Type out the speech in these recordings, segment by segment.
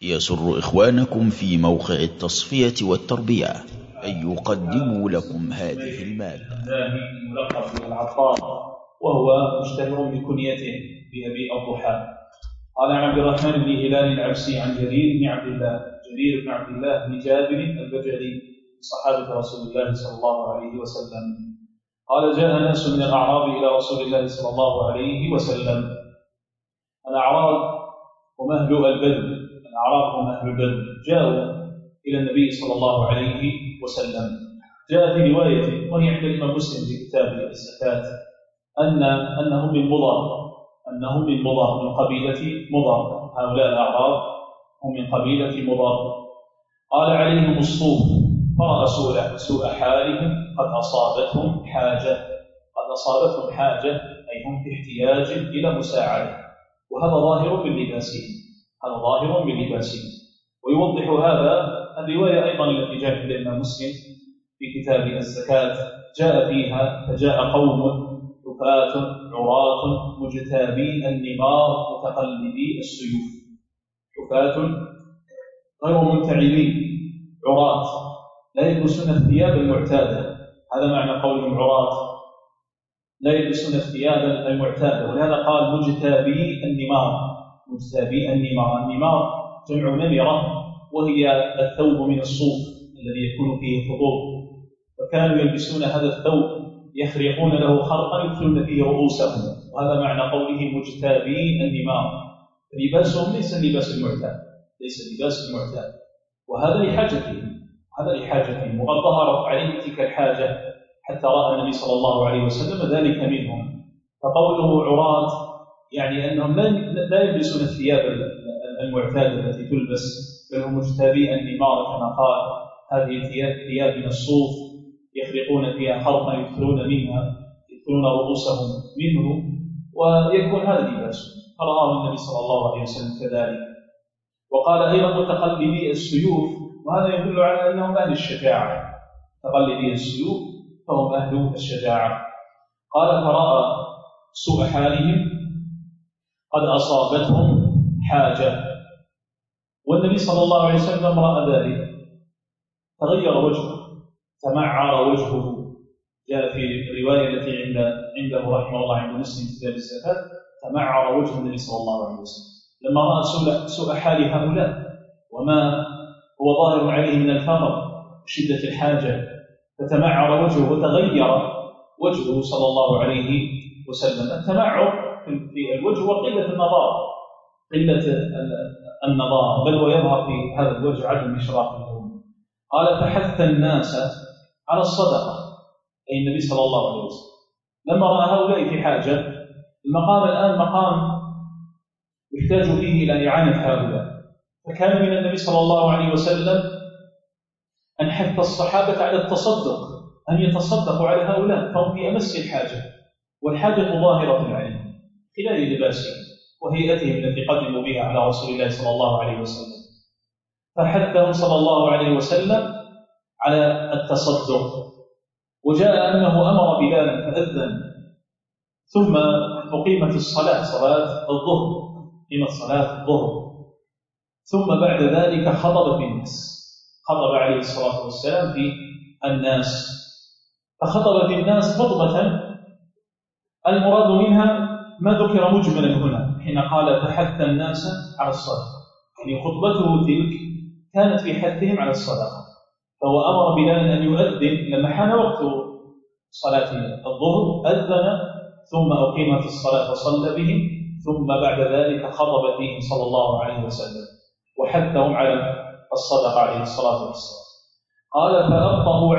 يسر إخوانكم في موقع التصفية والتربية أن يقدموا لكم هذه المادة. الملقب بالعطار، وهو مشتهر بكنيته بأبي الضحى. قال عن عبد الرحمن بن هلال العبسي عن جرير بن عبد الله بن جابر البجلي صحابة رسول الله صلى الله عليه وسلم قال: جاء ناس من الأعراب إلى رسول الله صلى الله عليه وسلم. الأعراب هم أهل البدو، جاءوا إلى النبي صلى الله عليه وسلم. جاء في رواية وهي عند الإمام مسلم في كتاب الزكاة أنهم من مضر من قبيلة مضر. هؤلاء الأعراب هم من قبيلة مضر. قال: عليهم الصوف فرأى سوء حالهم، قد أصابتهم حاجة أي هم في احتياج إلى مساعدة، وهذا ظاهر باللباسين. ويوضح هذا الرواية أيضا التي جاءت عند الإمام مسلم في كتاب الزكاة، جاء فيها: فجاء قوم رفاة عراة مجتابي النمار متقلبي السيوف. رفاة غير منتعبين، عراة لا يلبسون الثياب المعتادة. هذا معنى قولهم عراة، لا يلبسون الثياب المعتادة. ولهذا قال مجتابي النمار. النمار جمع نمرة، وهي الثوب من الصوف الذي يكون فيه خطوط، فكانوا يلبسون هذا الثوب يخرقون له خرقا يدخلون فيه رؤوسهم، وهذا معنى قوله مجتابي النمار. لباسهم ليس اللباس المعتاد، وهذا لحاجتهم، وقد ظهرت عليه تلك الحاجة حتى رأى النبي صلى الله عليه وسلم ذلك منهم. فقوله عراة يعني أنهم لا يلبسون الثياب المعتادة التي تلبس، بل هم مجتابي النمار كما قال. هذه ثياب من الصوف يخرقون فيها خرقا يدخلون رؤوسهم منه، ويكون هذا لباسهم. فرآه النبي صلى الله عليه وسلم كذلك. وقال أيضا متقلبي السيوف، وهذا يدل على أنهم أهل الشجاعة. متقلبي السيوف فهم أهل الشجاعة. قال: فرأى سوء حالهم قد أصابتهم حاجة. والنبي صلى الله عليه وسلم رأى ذلك، تغير وجهه، تمعر وجهه. جاء في الرواية التي عنده رحمه الله عند مسلم في كتاب الزكاة: تمعر وجه النبي صلى الله عليه وسلم لما رأى سوء حال هؤلاء وما هو ظاهر عليه من الفقر وشدة الحاجة، فتمعر وجهه وتغير وجهه صلى الله عليه وسلم. التمعر في الوجه وقلة النضارة، بل ويظهر في هذا الوجه عدم إشراق النور. قال: فحث الناس على الصدقة، أي النبي صلى الله عليه وسلم لما رأى هؤلاء في حاجة. المقام الآن مقام يحتاج فيه إلى إعانة هؤلاء، فكان من النبي صلى الله عليه وسلم أن حث الصحابة على التصدق، أن يتصدقوا على هؤلاء، فهم في أمس الحاجة، والحاجة ظاهرة عليهم خلال لباسهم وهيئتهم التي قدموا بها على رسول الله صلى الله عليه وسلم. فحثهم صلى الله عليه وسلم على التصدق. وجاء أنه أمر بلالا فأذن، ثم أقيمت صلاة الظهر، ثم بعد ذلك خطب في الناس، خطب عليه الصلاة والسلام في الناس. فخطب في الناس خطبة المراد منها ما ذكر مجملا هنا حين قال: فحث الناس على الصدقة، يعني خطبته تلك كانت في حثهم على الصدقة. فهو أمر بلالا أن يؤذن لما حان وقت صلاة الظهر، أذن ثم أقيمت الصلاة وصلى بهم، ثم بعد ذلك خطب فيهم صلى الله عليه وسلم وحثهم على الصدقة عليه الصلاة والسلام. قال: فأبطأوا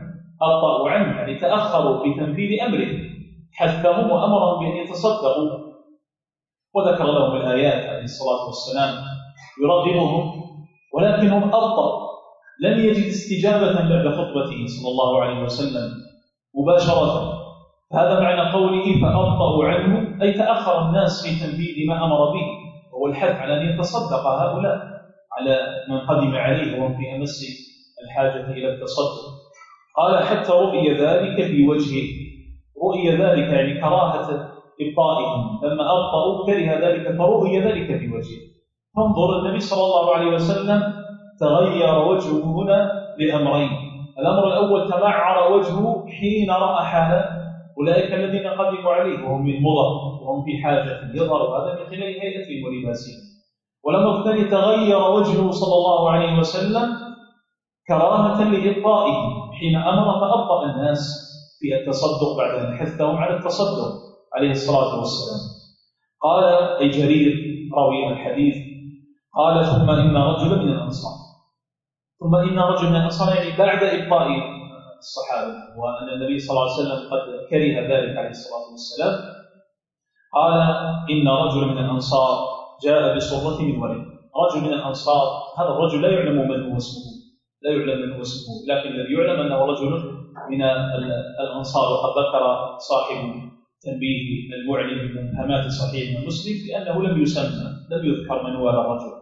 عنه يعني تأخروا في تنفيذ أمره، حثهم وأمرهم بأن يتصدقوا، وذكر لهم الآيات عليه الصلاة والسلام يرغبهم، ولكنهم أبطأوا، لم يجد استجابة بعد خطبته صلى الله عليه وسلم مباشرة. هذا معنى قوله فأبطأوا عنه، أي تأخر الناس في تنفيذ ما أمر به، وهو الحث على أن يتصدق هؤلاء على من قدم عليه وهم في أمس الحاجة إلى التصدق. قال: حتى رؤي ذلك في وجهه. رؤي ذلك يعني كراهة إبطائهم، لما أبطأوا كره ذلك فرؤي ذلك في وجهه، فانظر النبي صلى الله عليه وسلم تغير وجهه هنا لأمرين. الأمر الأول تمعر وجهه حين رأى حال أولئك الذين قدموا عليه وهم من مضر وهم في حاجة، يظهر هذا من خلال هيئتهم ولباسهم. والأمر الثاني تغير وجهه صلى الله عليه وسلم كراهة لإبطائه حين أمر فأبطأ الناس في التصدق بعد أن حثهم على التصدق عليه الصلاة والسلام. قال أي جرير راوي الحديث قال ثم إن رجلا من الأنصار، ثم إن رجلا من الأنصار يعني بعد إبطاء الصحابة وأن النبي صلى الله عليه وسلم قد كره ذلك عليه الصلاة والسلام. قال إن رجلا من الأنصار جاء بصرة من ورد. رجل من الأنصار، هذا الرجل لا يعلم من هو اسمه، لا يعلم من هو اسمه، لكن الذي يعلم أنه رجل من الأنصار. وقد ذكر صاحب تنبيه المعلم من مبهمات صحيح مسلم لأنه لم يسمى، لم يذكر من هو هذا الرجل،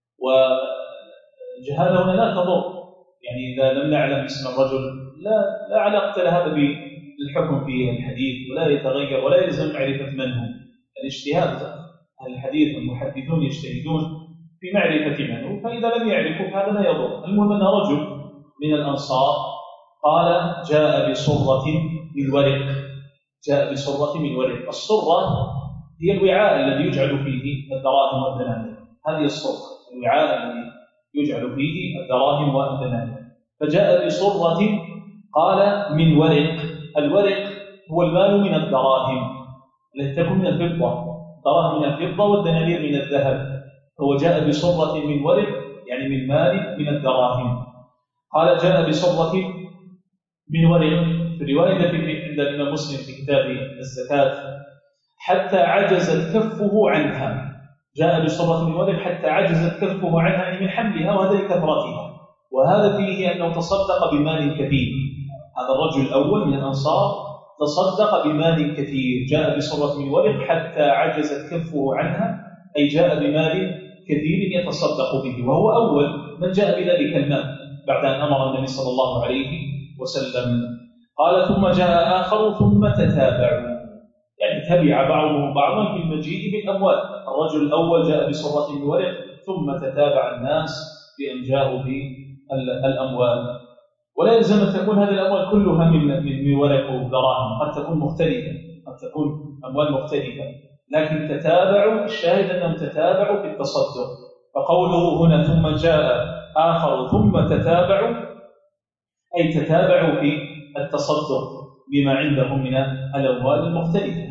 وجهاله هنا لا تضر، يعني إذا لم نعلم اسم الرجل لا علاقة لهذا بالحكم في الحديث، ولا يتغير ولا يلزم معرفة من هو. الاجتهاد أهل الحديث والمحدثون يجتهدون في معرفة من هو، فإذا لم يعرفوا فهذا لا يضر. المهم أن رجل من الأنصار قال جاء بصرة من ورق، جاء بصرة من ورق. الصرة هي الوعاء الذي يجعل فيه الدراهم والدنانير، هذه الصرة، الوعاء الذي يجعل فيه الدراهم والدنانير. فجاء بصرة قال من ورق. الورق هو المال من الدراهم التي تكون من الفضة، الدراهم من الفضة والدنانير من الذهب. هو جاء بصرة من ورق يعني من مال من الدراهم. قال جاء بصرة من ورق. في الرواية التي عند الإمام مسلم في كتاب الزكاة حتى عجزت كفه عنها، جاء بصرة من ورق حتى عجزت كفه عنها يعني من حملها وهذا لكثرتها، وهذا فيه أنه تصدق بمال كثير. هذا الرجل الأول من الأنصار تصدق بمال كثير، جاء بصرة من ورق حتى عجزت كفه عنها، أي جاء بمال كثير يتصدق به، وهو أول من جاء بذلك المال بعد أن أمر النبي صلى الله عليه وسلم. قال ثم جاء آخر ثم تتابعوا، يعني تبع بعضهم بعضا في المجيء بالأموال. الرجل الأول جاء بصرة من ورق ثم تتابع الناس بأن جاءوا بالأموال. ولا يلزم أن تكون هذه الأموال كلها من ورق ودراهم، قد تكون مختلفة، قد تكون أموال مختلفة، لكن تتابعوا، الشاهد أنهم تتابعوا في التصدق. فقوله هنا ثم جاء آخر ثم تتابعوا أي تتابعوا في التصدق بما عندهم من الأموال المختلفة.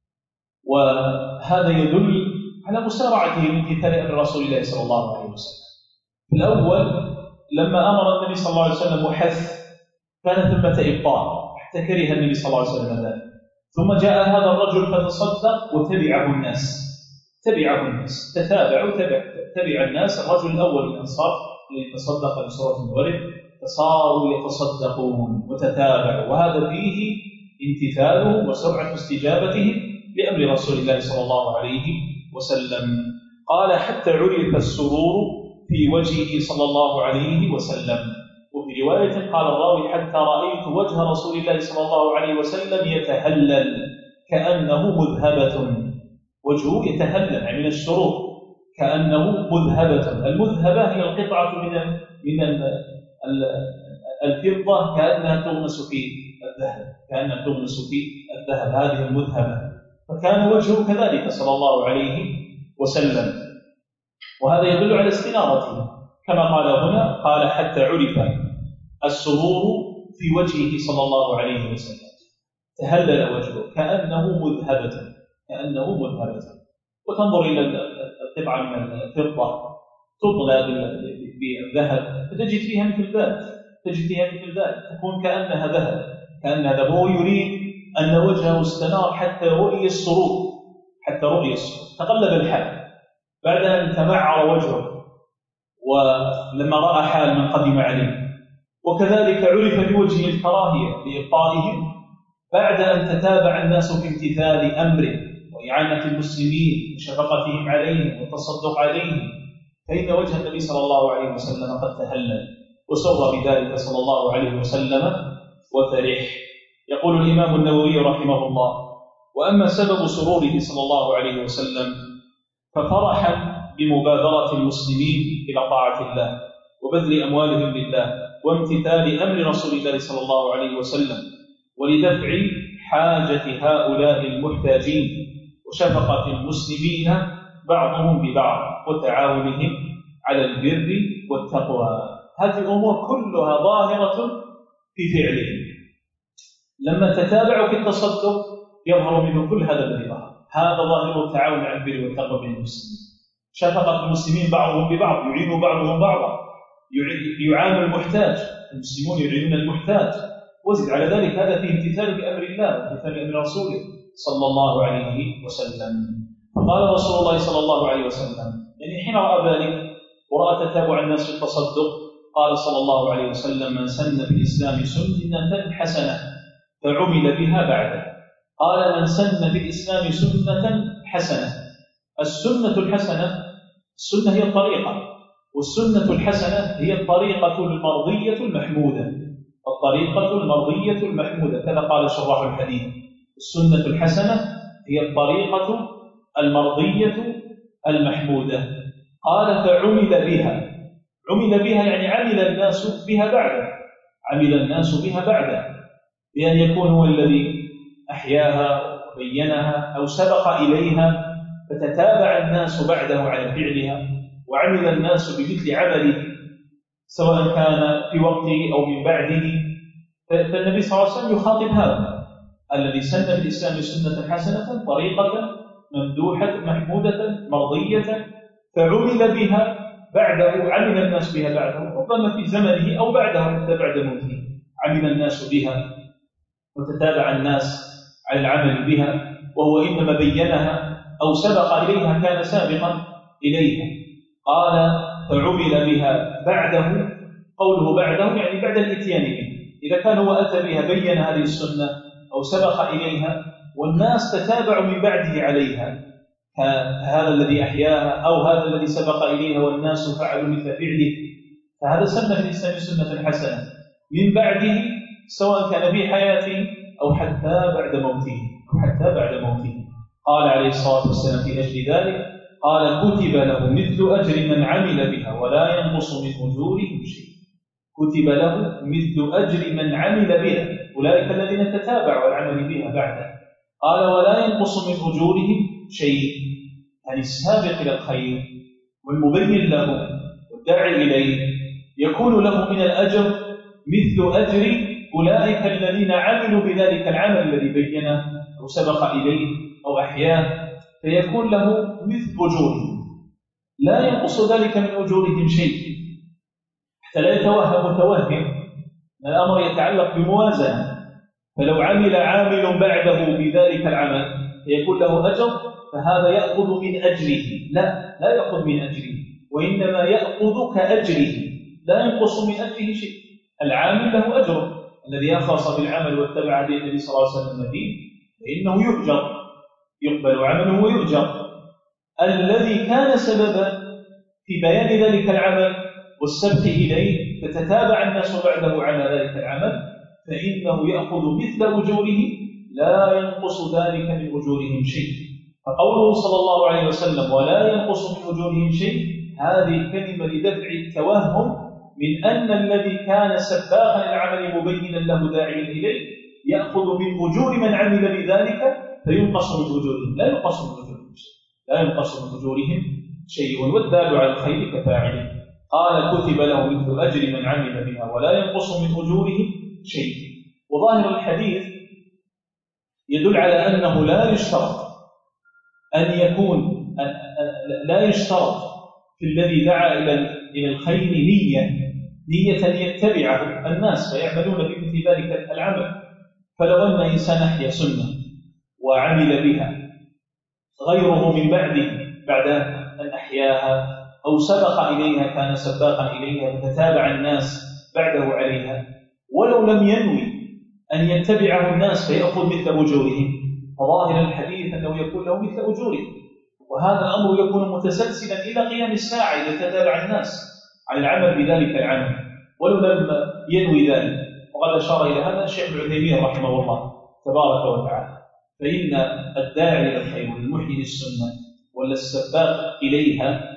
وهذا يدل على مسارعته لامتثال أمر رسول الله صلى الله عليه وسلم. في الأول لما أمر النبي صلى الله عليه وسلم وحث كان ثمة إبطاء حتى كره النبي صلى الله عليه وسلم ذلك، ثم جاء هذا الرجل فتصدق وتبعه الناس، تبعه الناس، تتابعوا تبع الناس. الرجل الأول من الأنصار الذي تصدق بصورة مورد فصاروا يتصدقون وتتابعوا، وهذا فيه امتثاله وسرعة استجابته لأمر رسول الله صلى الله عليه وسلم. قال حتى عرف السرور في وجهه صلى الله عليه وسلم. وفي رواية قال الراوي حتى رأيت وجه رسول الله صلى الله عليه وسلم يتهلل كأنه مذهبة، وجهه يتهلل من السرور كأنه مذهبة. المذهبة هي القطعة من الفضة كأنها تغمس في الذهب، كأنها تغمس في الذهب، هذه المذهبة. فكان وجهه كذلك صلى الله عليه وسلم، وهذا يدل على استنارته كما قال هنا، قال حتى عرف السرور في وجهه صلى الله عليه وسلم، تهلل وجهه كأنه مذهبة، كأنه مذهبة. وتنظر إلى القطعة من الفضة تطلى بالذهب فتجد فيها مثل ذات، تجد فيها مثل ذات، تكون كأنها ذهب، كأنها ذهب. هو يريد أن وجهه استنار حتى رؤي السرور، حتى رؤي السرور. تقلب الحال بعد أن تمعر وجهه ولما رأى حال من قدم عليه، وكذلك عرف بوجهه الكراهية لإبطائهم بعد أن تتابع الناس في امتثال أمره وإعانة المسلمين وشفقتهم عليهم والتصدق عليهم، فإن وجه النبي صلى الله عليه وسلم قد تهلل وسر بذلك صلى الله عليه وسلم وفرح. يقول الإمام النووي رحمه الله: وأما سبب سروره صلى الله عليه وسلم ففرحا بمبادرة المسلمين إلى طاعة الله وبذل أموالهم لله وامتثال أمر رسول الله صلى الله عليه وسلم، ولدفع حاجة هؤلاء المحتاجين وشفقة المسلمين بعضهم ببعض وتعاونهم على البر والتقوى. هذه الأمور كلها ظاهرة في فعلهم. لما تتابعوا في التصدق يظهر منه كل هذا الذي ظهر. هذا ظاهر التعاون على البر والتقوى بين المسلمين، شفقة المسلمين بعضهم ببعض، يعين بعضهم بعضا، يعان المحتاج، المسلمون يعينون المحتاج، وزد على ذلك هذا فيه امتثال بأمر الله وامتثال بأمر رسوله صلى الله عليه وسلم. فقال رسول الله صلى الله عليه وسلم يعني حين رأى ذلك ورأى تتابع الناس في التصدق قال صلى الله عليه وسلم: من سن في الإسلام سنة حسنة فعمل بها بعده. قال: من سن في الإسلام سنة حسنة. السنة الحسنة، السنة هي الطريقة، والسنة الحسنة هي الطريقة المرضية المحمودة. الطريقة المرضية المحمودة كذا قال شراح الحديث. السنة الحسنة هي الطريقة المرضية المحمودة. قال: فعمل بها. عمل بها يعني عمل الناس بها بعده، عمل الناس بها بعده، بأن يكون هو الذي أحياها وبينها أو سبق إليها فتتابع الناس بعده على فعلها وعمل الناس بمثل عمله سواء كان في وقته أو من بعده. فالنبي صلى الله عليه وسلم يخاطب هذا الذي سن في الإسلام سنة حسنة طريقة ممدوحة محمودة مرضية فعمل بها بعده، عمل الناس بها بعده ربما في زمنه أو بعده حتى بعد موته، عمل الناس بها وتتابع الناس على العمل بها، وهو إنما بينها أو سبق إليها كان سابقا إليها. قال: فعمل بها بعده. قوله بعده يعني بعد الإتيان به، إذا كان هو أتى بها بين هذه السنة أو سبق إليها والناس تتابعوا من بعده عليها، هذا الذي أحياها أو هذا الذي سبق إليها والناس فعلوا مثل فعله، فهذا سنة في الإسلام سنة حسنة من بعده سواء كان في حياته أو حتى بعد موته قال عليه الصلاة والسلام في أجل ذلك: قال: كتب له مثل أجر من عمل بها ولا ينقص من أجورهم شيء. كتب له مثل أجر من عمل بها، أولئك الذين تتابعوا العمل بها بعده. قال: ولا ينقص من أجورهم شيء، يعني السابق إلى الخير والمبين له والداعي إليه يكون له من الأجر مثل أجر أولئك الذين عملوا بذلك العمل الذي بينه أو سبق إليه أو أحياه، فيكون له مثل أجورهم لا ينقص ذلك من أجورهم شيء، حتى لا يتوهم متوهم أن الأمر يتعلق بموازنة. فلو عمل عامل بعده بذلك العمل فيكون له أجر، فهذا يأخذ من أجره، لا يأخذ من أجره، وإنما يأخذ كأجره، لا ينقص من أجره شيء. العامل له أجر، الذي أخلص بالعمل واتبع هدي النبي صلى الله عليه وسلم فيه فإنه يؤجر، يقبل عمله ويؤجر. الذي كان سببا في بيان ذلك العمل والسبق إليه فتتابع الناس بعده على ذلك العمل فإنه يأخذ مثل أجوره لا ينقص ذلك من أجورهم شيء. فقوله صلى الله عليه وسلم: ولا ينقص من أجورهم شيء، هذه كلمة لدفع التوهم من أن الذي كان سباقا العمل مبينا له داعيا إليه يأخذ من أجور من عمل بذلك فينقص من أجورهم. لا ينقص من أجورهم شيء، لا ينقص من أجورهم شيء، والدال على الخير كفاعله. قال: كتب له مثل أجر من عمل بها ولا ينقص من أجورهم شيء. وظاهر الحديث يدل على أنه لا يشترط أن يكون لا يشترط في الذي دعا إلى الخير نية يتبعه الناس فيعملون بمثل ذلك العمل. فلو أن إنسان أحيا سنة وعمل بها غيره من بعد أن أحياها أو سبق إليها كان سباقا إليها فتتابع الناس بعده عليها، ولو لم ينوي أن يتبعه الناس فيأخذ مثل أجورهم، فظاهر الحديث أنه يكون له مثل أجورهم. وهذا الأمر يكون متسلسلا إلى قيام الساعة إذا تتابع الناس على العمل بذلك العمل ولو لم ينوي ذلك. وقد أشار إلى هذا الشيخ ابن عثيمين رحمه الله تبارك وتعالى. فإن الداعي إلى الخير والمحيي للسنة ولا السباق إليها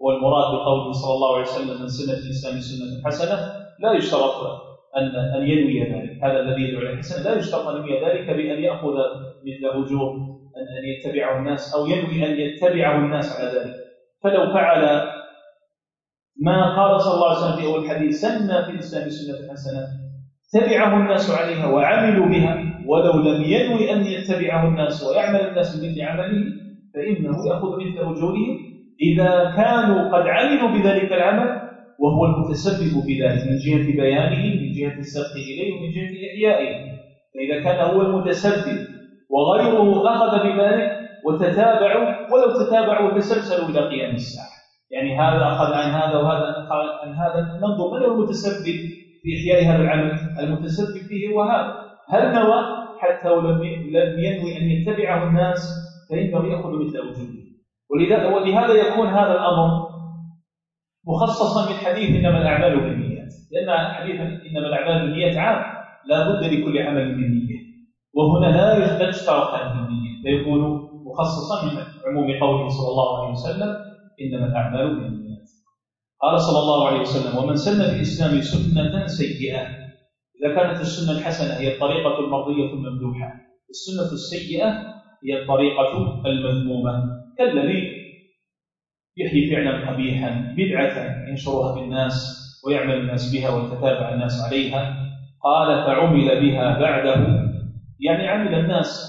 والمراد بقوله صلى الله عليه وسلم من سنة الإسلام سنة حسنة لا يشترط أن ينوي ذلك، هذا الذي يدعو إلى الحسنة لا يشترط أن ينوي ذلك بأن يأخذ مثل أجور أن يتبعه الناس أو ينوي أن يتبعه الناس على ذلك. فلو فعل ما قال صلى الله عليه وسلم في أول الحديث سن في الإسلام سنة حسنة تبعه الناس عليها وعملوا بها، ولو لم ينوي أن يتبعه الناس ويعمل الناس بمثل عمله فإنه يأخذ مثل أجورهم إذا كانوا قد عملوا بذلك العمل وهو المتسبب في ذلك من جهة بيانه، من جهة السبق إليه، ومن جهة إحيائه. فإذا كان هو المتسبب وغيره أخذ بذلك وتتابعوا، ولو تتابعوا وتسلسلوا إلى قيام الساعة، يعني هذا أخذ عن هذا وهذا أخذ عن هذا، ننظر من هو المتسبب في إحياء هذا العمل. المتسبب فيه هو هذا، هل نوى حتى ولم ينوي أن يتبعه الناس فإنه يأخذ مثل أجوره. ولهذا يكون هذا الأمر مخصصا من حديث إنما الأعمال بالنيات، لأن حديث إنما الأعمال بالنيات عام لا بد لكل عمل من نية، وهنا لا يشترط هذه النية فيكون مخصصا من عموم قوله صلى الله عليه وسلم إنما الأعمال بالنيات. قال صلى الله عليه وسلم ومن سن في الإسلام سنة سيئة. إذا كانت السنة الحسنة هي الطريقة المرضية الممدوحة، السنة السيئة هي الطريقة المذمومة، كالذي يحيي فعلا قبيحا بدعة ينشرها بالناس ويعمل الناس بها ويتتابع الناس عليها. قال فعمل بها بعده، يعني عمل الناس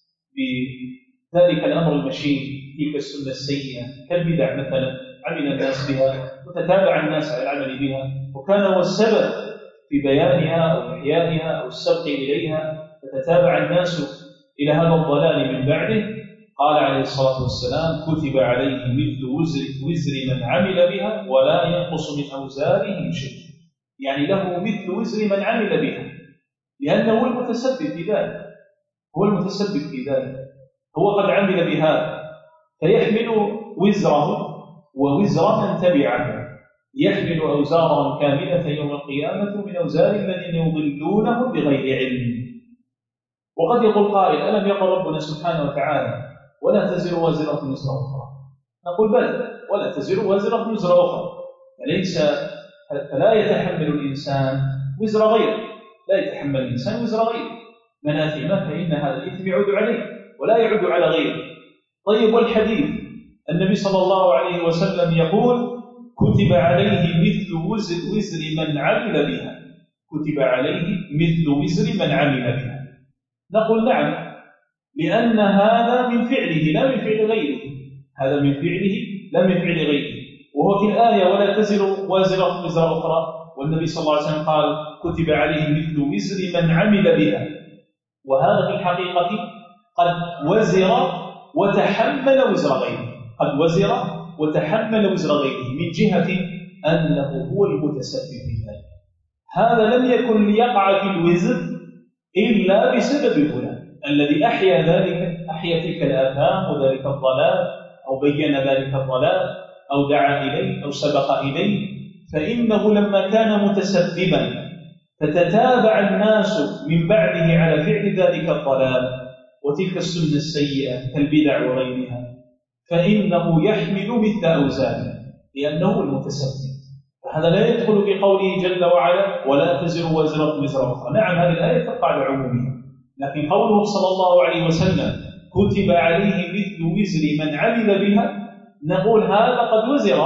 بذلك الأمر المشين تلك السنة السيئة كالبدع مثلا، عمل الناس بها وتتابع الناس على العمل بها، وكان هو السبب في بيانها أو إحيائها أو السبق إليها، فتتابع الناس إلى هذا الضلال من بعده. قال عليه الصلاة والسلام كتب عليه مثل وزر من عمل بها ولا ينقص من أوزارهم شيء، يعني له مثل وزر من عمل بها، لأنه هو المتسبب في ذلك، هو المتسبب في ذلك، هو قد عمل بهذا فيحمل وزره ووزر من تبعه، يحمل أوزارهم كاملة يوم القيامة من أوزار الذين يضلونه بغير علم. وقد يقول قائل ألم يقل ربنا سبحانه وتعالى ولا تزر وازرة وزر أخرى؟ نقول بل، ولا تزر وازرة وزر أخرى، فلا يتحمل الإنسان وزر غيره، لا يتحمل الإنسان وزر غيره، من آثم فإن هذا الإثم يعود عليه ولا يعود على غيره. طيب والحديث النبي صلى الله عليه وسلم يقول كتب عليه مثل وزر من عمل بها، كتب عليه مثل وزر من عمل بها. نقول نعم، لأن هذا من فعله لا من فعل غيره، هذا من فعله لا من فعل غيره. وهو في الآية ولا تزر وازرة وزر أخرى، والنبي صلى الله عليه وسلم قال كتب عليه مثل وزر من عمل بها، وهذا في الحقيقة قد وزر وتحمل وزر غيره، قد وزر وتحمل وزر غيره من جهة أنه هو المتسبب في ذلك. هذا لم يكن ليقع في الوزر إلا بسبب فلان الذي أحيا تلك الآثام وذلك الضلال، أو بين ذلك الضلال، أو دعا إليه، أو سبق إليه، فإنه لما كان متسببا فتتابع الناس من بعده على فعل ذلك الضلال وتلك السنة السيئة كالبدع وغيرها، فإنه يحمل مثل أوزاره لأنه المتسبب. فهذا لا يدخل في قوله جل وعلا ولا تزر وازرة وزر أخرى. نعم هذه الآية تقع على عمومها، لكن قوله صلى الله عليه وسلم كتب عليه مثل وزر من عمل بها، نقول هذا قد وزر،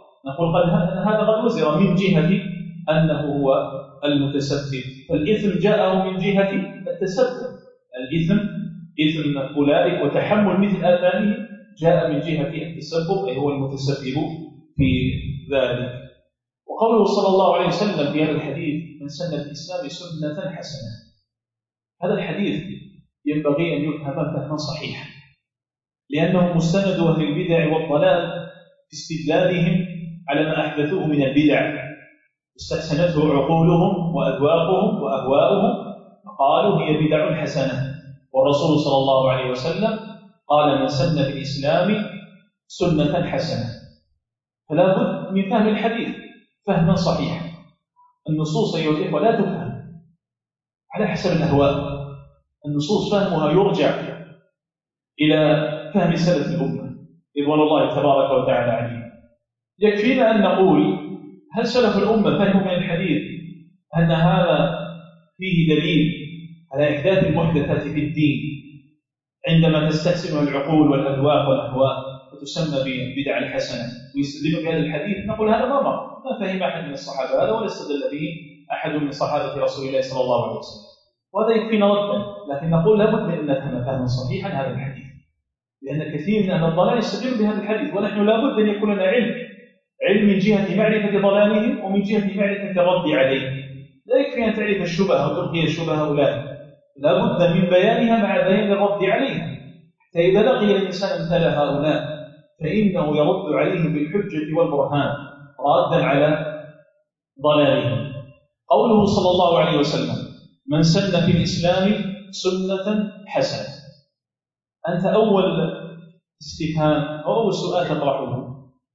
هذا قد وزر من جهة أنه هو المتسبب، فالإثم جاءه من جهة التسبب، الإثم إثم أولئك وتحمل مثل آثامهم جاء من جهة التسبب، أي هو المتسبب في ذلك. وقوله صلى الله عليه وسلم في هذا الحديث من سن الإسلام سنة حسنة، هذا الحديث ينبغي أن يفهم فهما صحيحا، لأنه مستند أهل البدع والضلال في استدلالهم على ما أحدثوه من البدع، استحسنته عقولهم وأذواقهم وأهواؤهم، فقالوا هي بدع حسنة. والرسول صلى الله عليه وسلم قال من سن في الإسلام سنة حسنة. فلا بد من فهم الحديث فهما صحيحا. النصوص أيها الإخوة لا تفهم على حسب الأهواء، النصوص فهمها يرجع إلى فهم سلف الأمة رضوان الله تبارك وتعالى عليهم. يكفينا أن نقول هل سلف الأمة فهموا من الحديث أن هذا فيه دليل على إحداث المحدثات في الدين عندما تستحسنها العقول والأذواق والأهواء وتسمى بالبدع الحسنة ويستدل بهذا الحديث؟ نقول هذا ما فهم أحد من الصحابة هذا ولا استدل به أحد من صحابة رسول الله صلى الله عليه وسلم، وهذا يكفينا ردا. لكن نقول لابد من أن نفهم فهما صحيحا هذا الحديث، لأن كثير من أهل الضلال يستدل بهذا الحديث، ونحن لابد أن يكون لنا علم من جهة معرفة ضلالهم ومن جهة معرفة الرد عليه. لا يكفي أن تعرف الشبهة وتلقي شبهة هؤلاء، لا بد من بيانها مع بيان الرد عليها، حتى إذا لقي الإنسان أمثال هؤلاء فإنه يرد عليهم بالحجة والبرهان رادا على ضلالهم. قوله صلى الله عليه وسلم: من سن في الإسلام سنة حسنة. أنت أول استفهام أو أول سؤال تطرحه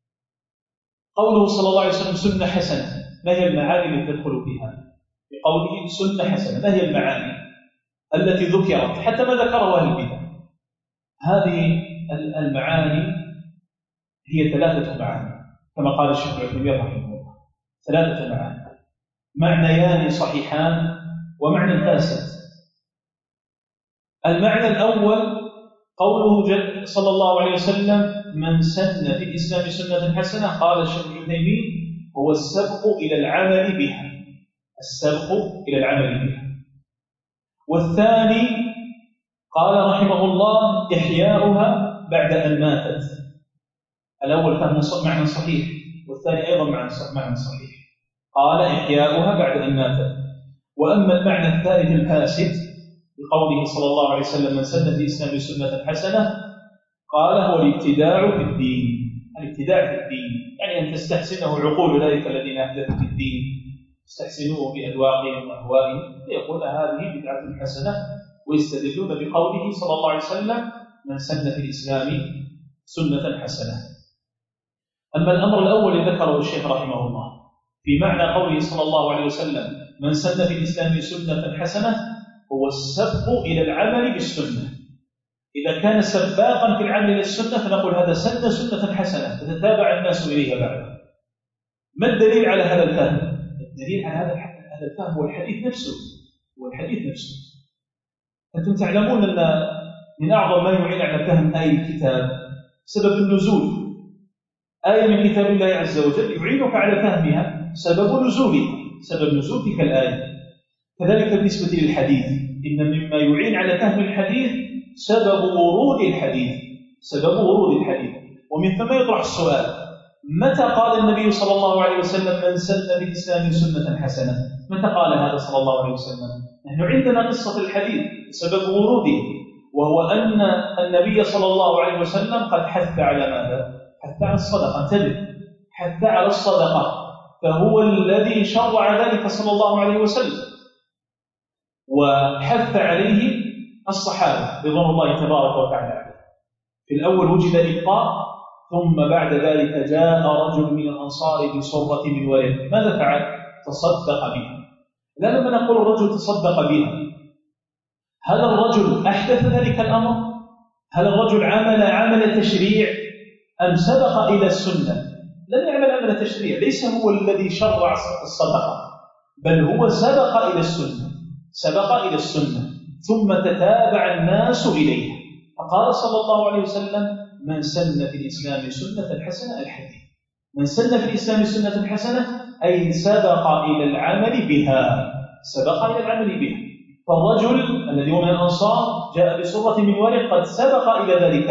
قوله صلى الله عليه وسلم سنة حسنة، ما هي المعاني التي تدخل فيها؟ بقوله سنة حسنة ما هي المعاني التي ذكرت حتى ما ذكرها أهل البدع؟ هذه المعاني هي 3 معاني كما قال الشيخ العثيمين رحمه الله، 3 معاني: معنيان صحيحان ومعنى فاسد. المعنى الأول قوله صلى الله عليه وسلم: من سن في الإسلام سنة حسنة، قال الشيخ العثيمين: هو السبق إلى العمل بها، السبق إلى العمل بها. والثاني قال رحمه الله: إحياؤها بعد أن ماتت. الأول فهم معنى صحيح، والثاني أيضا معنى صحيح، قال إحياؤها بعد أن ماتت. وأما المعنى الثالث الفاسد بقوله صلى الله عليه وسلم: من سن في الإسلام سنة حسنة، قال: هو الابتداع في الدين. الابتداع في الدين يعني أن تستحسنه عقول أولئك الذين أحدثوا في الدين، يستحسنوه بأذواقهم وأهوائهم، فيقول هذه بدعة حسنة، ويستدلون بقوله صلى الله عليه وسلم: من سن في الإسلام سنة حسنة. أما الأمر الأول الذي ذكره الشيخ رحمه الله في معنى قوله صلى الله عليه وسلم: من سن في الإسلام سنة حسنة، هو السبق إلى العمل بالسنة. إذا كان سباقا في العمل إلى السنة فنقول هذا سن سنة حسنة فتتابع الناس إليها بعدها. ما الدليل على هذا الفهم؟ الدليل على هذا الفهم هو الحديث نفسه، أنتم تعلمون أن من أعظم ما يعين على فهم آية الكتاب سبب النزول. آية من كتاب الله عز وجل يعينك على فهمها سبب نزول تلك الآية. كذلك بالنسبة للحديث، إن مما يعين على فهم الحديث سبب ورود الحديث. ومن ثم يطرح السؤال: متى قال النبي صلى الله عليه وسلم: من سن في الإسلام سنة حسنة؟ متى قال هذا صلى الله عليه وسلم؟ نحن عندنا قصة الحديث سبب وروده، وهو أن النبي صلى الله عليه وسلم قد حث على ماذا؟ حث على الصدقة. انتبه، حث على الصدقة، فهو الذي شرع ذلك صلى الله عليه وسلم، وحث عليه الصحابة رضوان الله تبارك وتعالى عليه. في الأول وجد إبقاء، ثم بعد ذلك جاء رجل من الأنصار بصرة من ورد. ماذا فعل؟ تصدق بها. لا، لما نقول الرجل تصدق بها، هل الرجل أحدث ذلك الأمر؟ هل الرجل عمل تشريع أم سبق إلى السنة؟ لم يعمل عمل تشريع، ليس هو الذي شرع الصدقة، بل هو سبق إلى السنة ثم تتابع الناس إليها. فقال صلى الله عليه وسلم: من سن في الإسلام سنة حسنة. الحديث من سن في الإسلام سنة حسنة أي سبق إلى العمل بها. فالرجل الذي هو من الأنصار جاء بصرة من ورق قد سبق إلى ذلك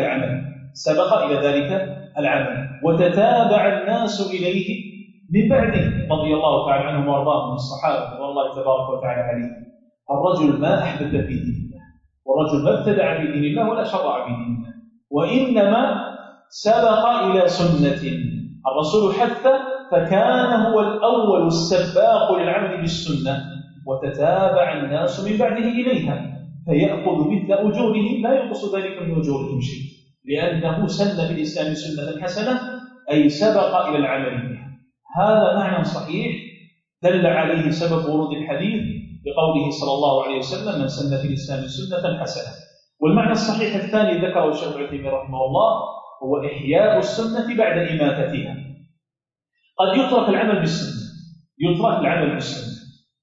العمل، وتتابع الناس إليه من بعده رضي الله تعالى عنهم وارضاهم من الصحابة رضي الله تبارك وتعالى عليهم. الرجل ما أحدث في دين الله، والرجل ما ابتدع في دين الله ولا شرع في دين الله، وإنما سبق إلى سنة. الرسول حث فكان هو الأول السباق للعمل بالسنة، وتتابع الناس من بعده إليها، فيأخذ مثل أجورهم لا ينقص ذلك من أجورهم شيء، لأنه سن في الإسلام سنة حسنة أي سبق إلى العمل بها. هذا معنى صحيح دل عليه سبب ورود الحديث بقوله صلى الله عليه وسلم: من سن في الإسلام سنة حسنة. والمعنى الصحيح الثاني ذكره الشيخ العثيمين رحمه الله هو إحياء السنة بعد إماتتها. قد يترك العمل بالسنة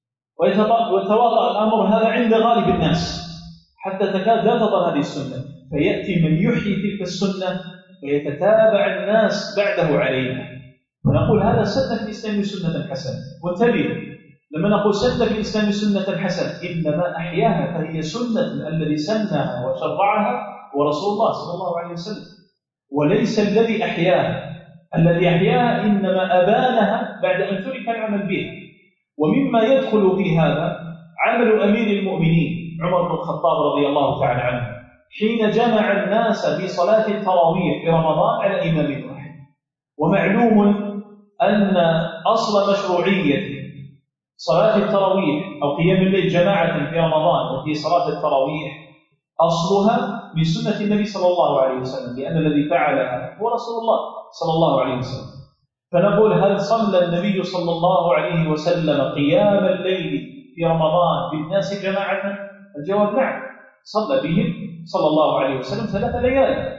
ويتواطأ الأمر هذا عند غالب الناس حتى تكاد لا تظهر هذه السنة، فيأتي من يحيي تلك السنة ويتتابع الناس بعده عليها، ونقول هذا سن في الإسلام سنة حسنة. وانتبهوا، لما نقول سن في الإسلام سنة حسنة إنما أحياها، فهي سنة الذي سنها وشرعها ورسول الله صلى الله عليه وسلم، وليس الذي أحياها. الذي أحياها إنما أبانها بعد أن ترك العمل بها. ومما يدخل في هذا عمل أمير المؤمنين عمر بن الخطاب رضي الله تعالى عنه حين جمع الناس في صلاة التراويح في رمضان على إمام واحد. ومعلوم أن أصل مشروعية صلاة التراويح أو قيام الليل جماعة في رمضان وفي صلاة التراويح أصلها من سنة النبي صلى الله عليه وسلم، لأن الذي فعلها هو رسول الله صلى الله عليه وسلم. فنقول هل صلى النبي صلى الله عليه وسلم قيام الليل في رمضان بالناس جماعة؟ الجواب نعم، صلى بهم صلى الله عليه وسلم 3 ليال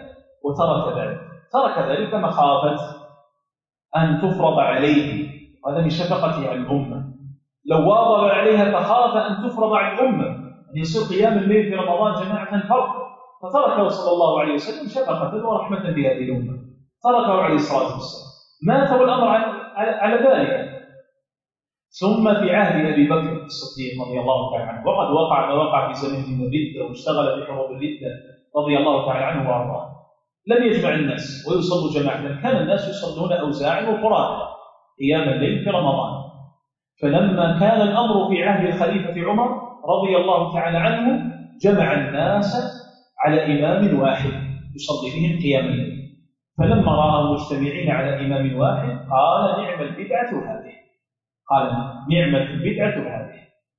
ترك ذلك مخافة أن تفرض عليه، وهذا من شفقته على الأمة. لو واظب عليها فخاف أن تفرض على الأمة أن يصير قيام الليل في رمضان جماعة فرض، فتركه صلى الله عليه وسلم شفقة ورحمة بهذه الأمة، تركه عليه الصلاة والسلام. مات والأمر على ذلك. ثم في عهد أبي بكر الصديق رضي الله تعالى عنه، وقد وقع ما وقع في زمن من الردة واشتغل في حروب الردة رضي الله تعالى عنه وأرضاه، لم يجمع الناس ويصلوا جماعة، كان الناس يصلون أوزاعا وفرادا قيام الليل في رمضان. فلما كان الأمر في عهد الخليفة عمر رضي الله تعالى عنه جمع الناس على إمام واحد يصلي بهم قيام الليل، فلما رأى مجتمعين على إمام واحد قال نعم البدعة هذه.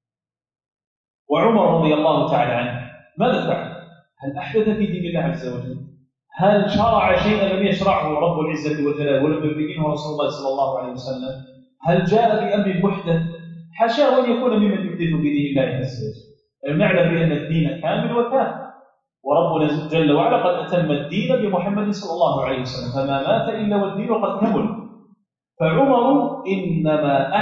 وعمر رضي الله تعالى عنه ماذا فعل؟ هل أحدث في دين الله عز وجل؟ هل شرع شيئا لم يشرعه رب العزة والجلال ولم يبينه رسول الله صلى الله عليه وسلم؟ هل جاء بأمر محدث؟ حاشاه أن يكون ممن يحدث بدين الله عز وجل. نعلم بأن الدين كامل وكامل، وربنا جل وعلا قد أتم الدين بمحمد صلى الله عليه وسلم، فما مات إلا والدين قد كمل. فعمر إنما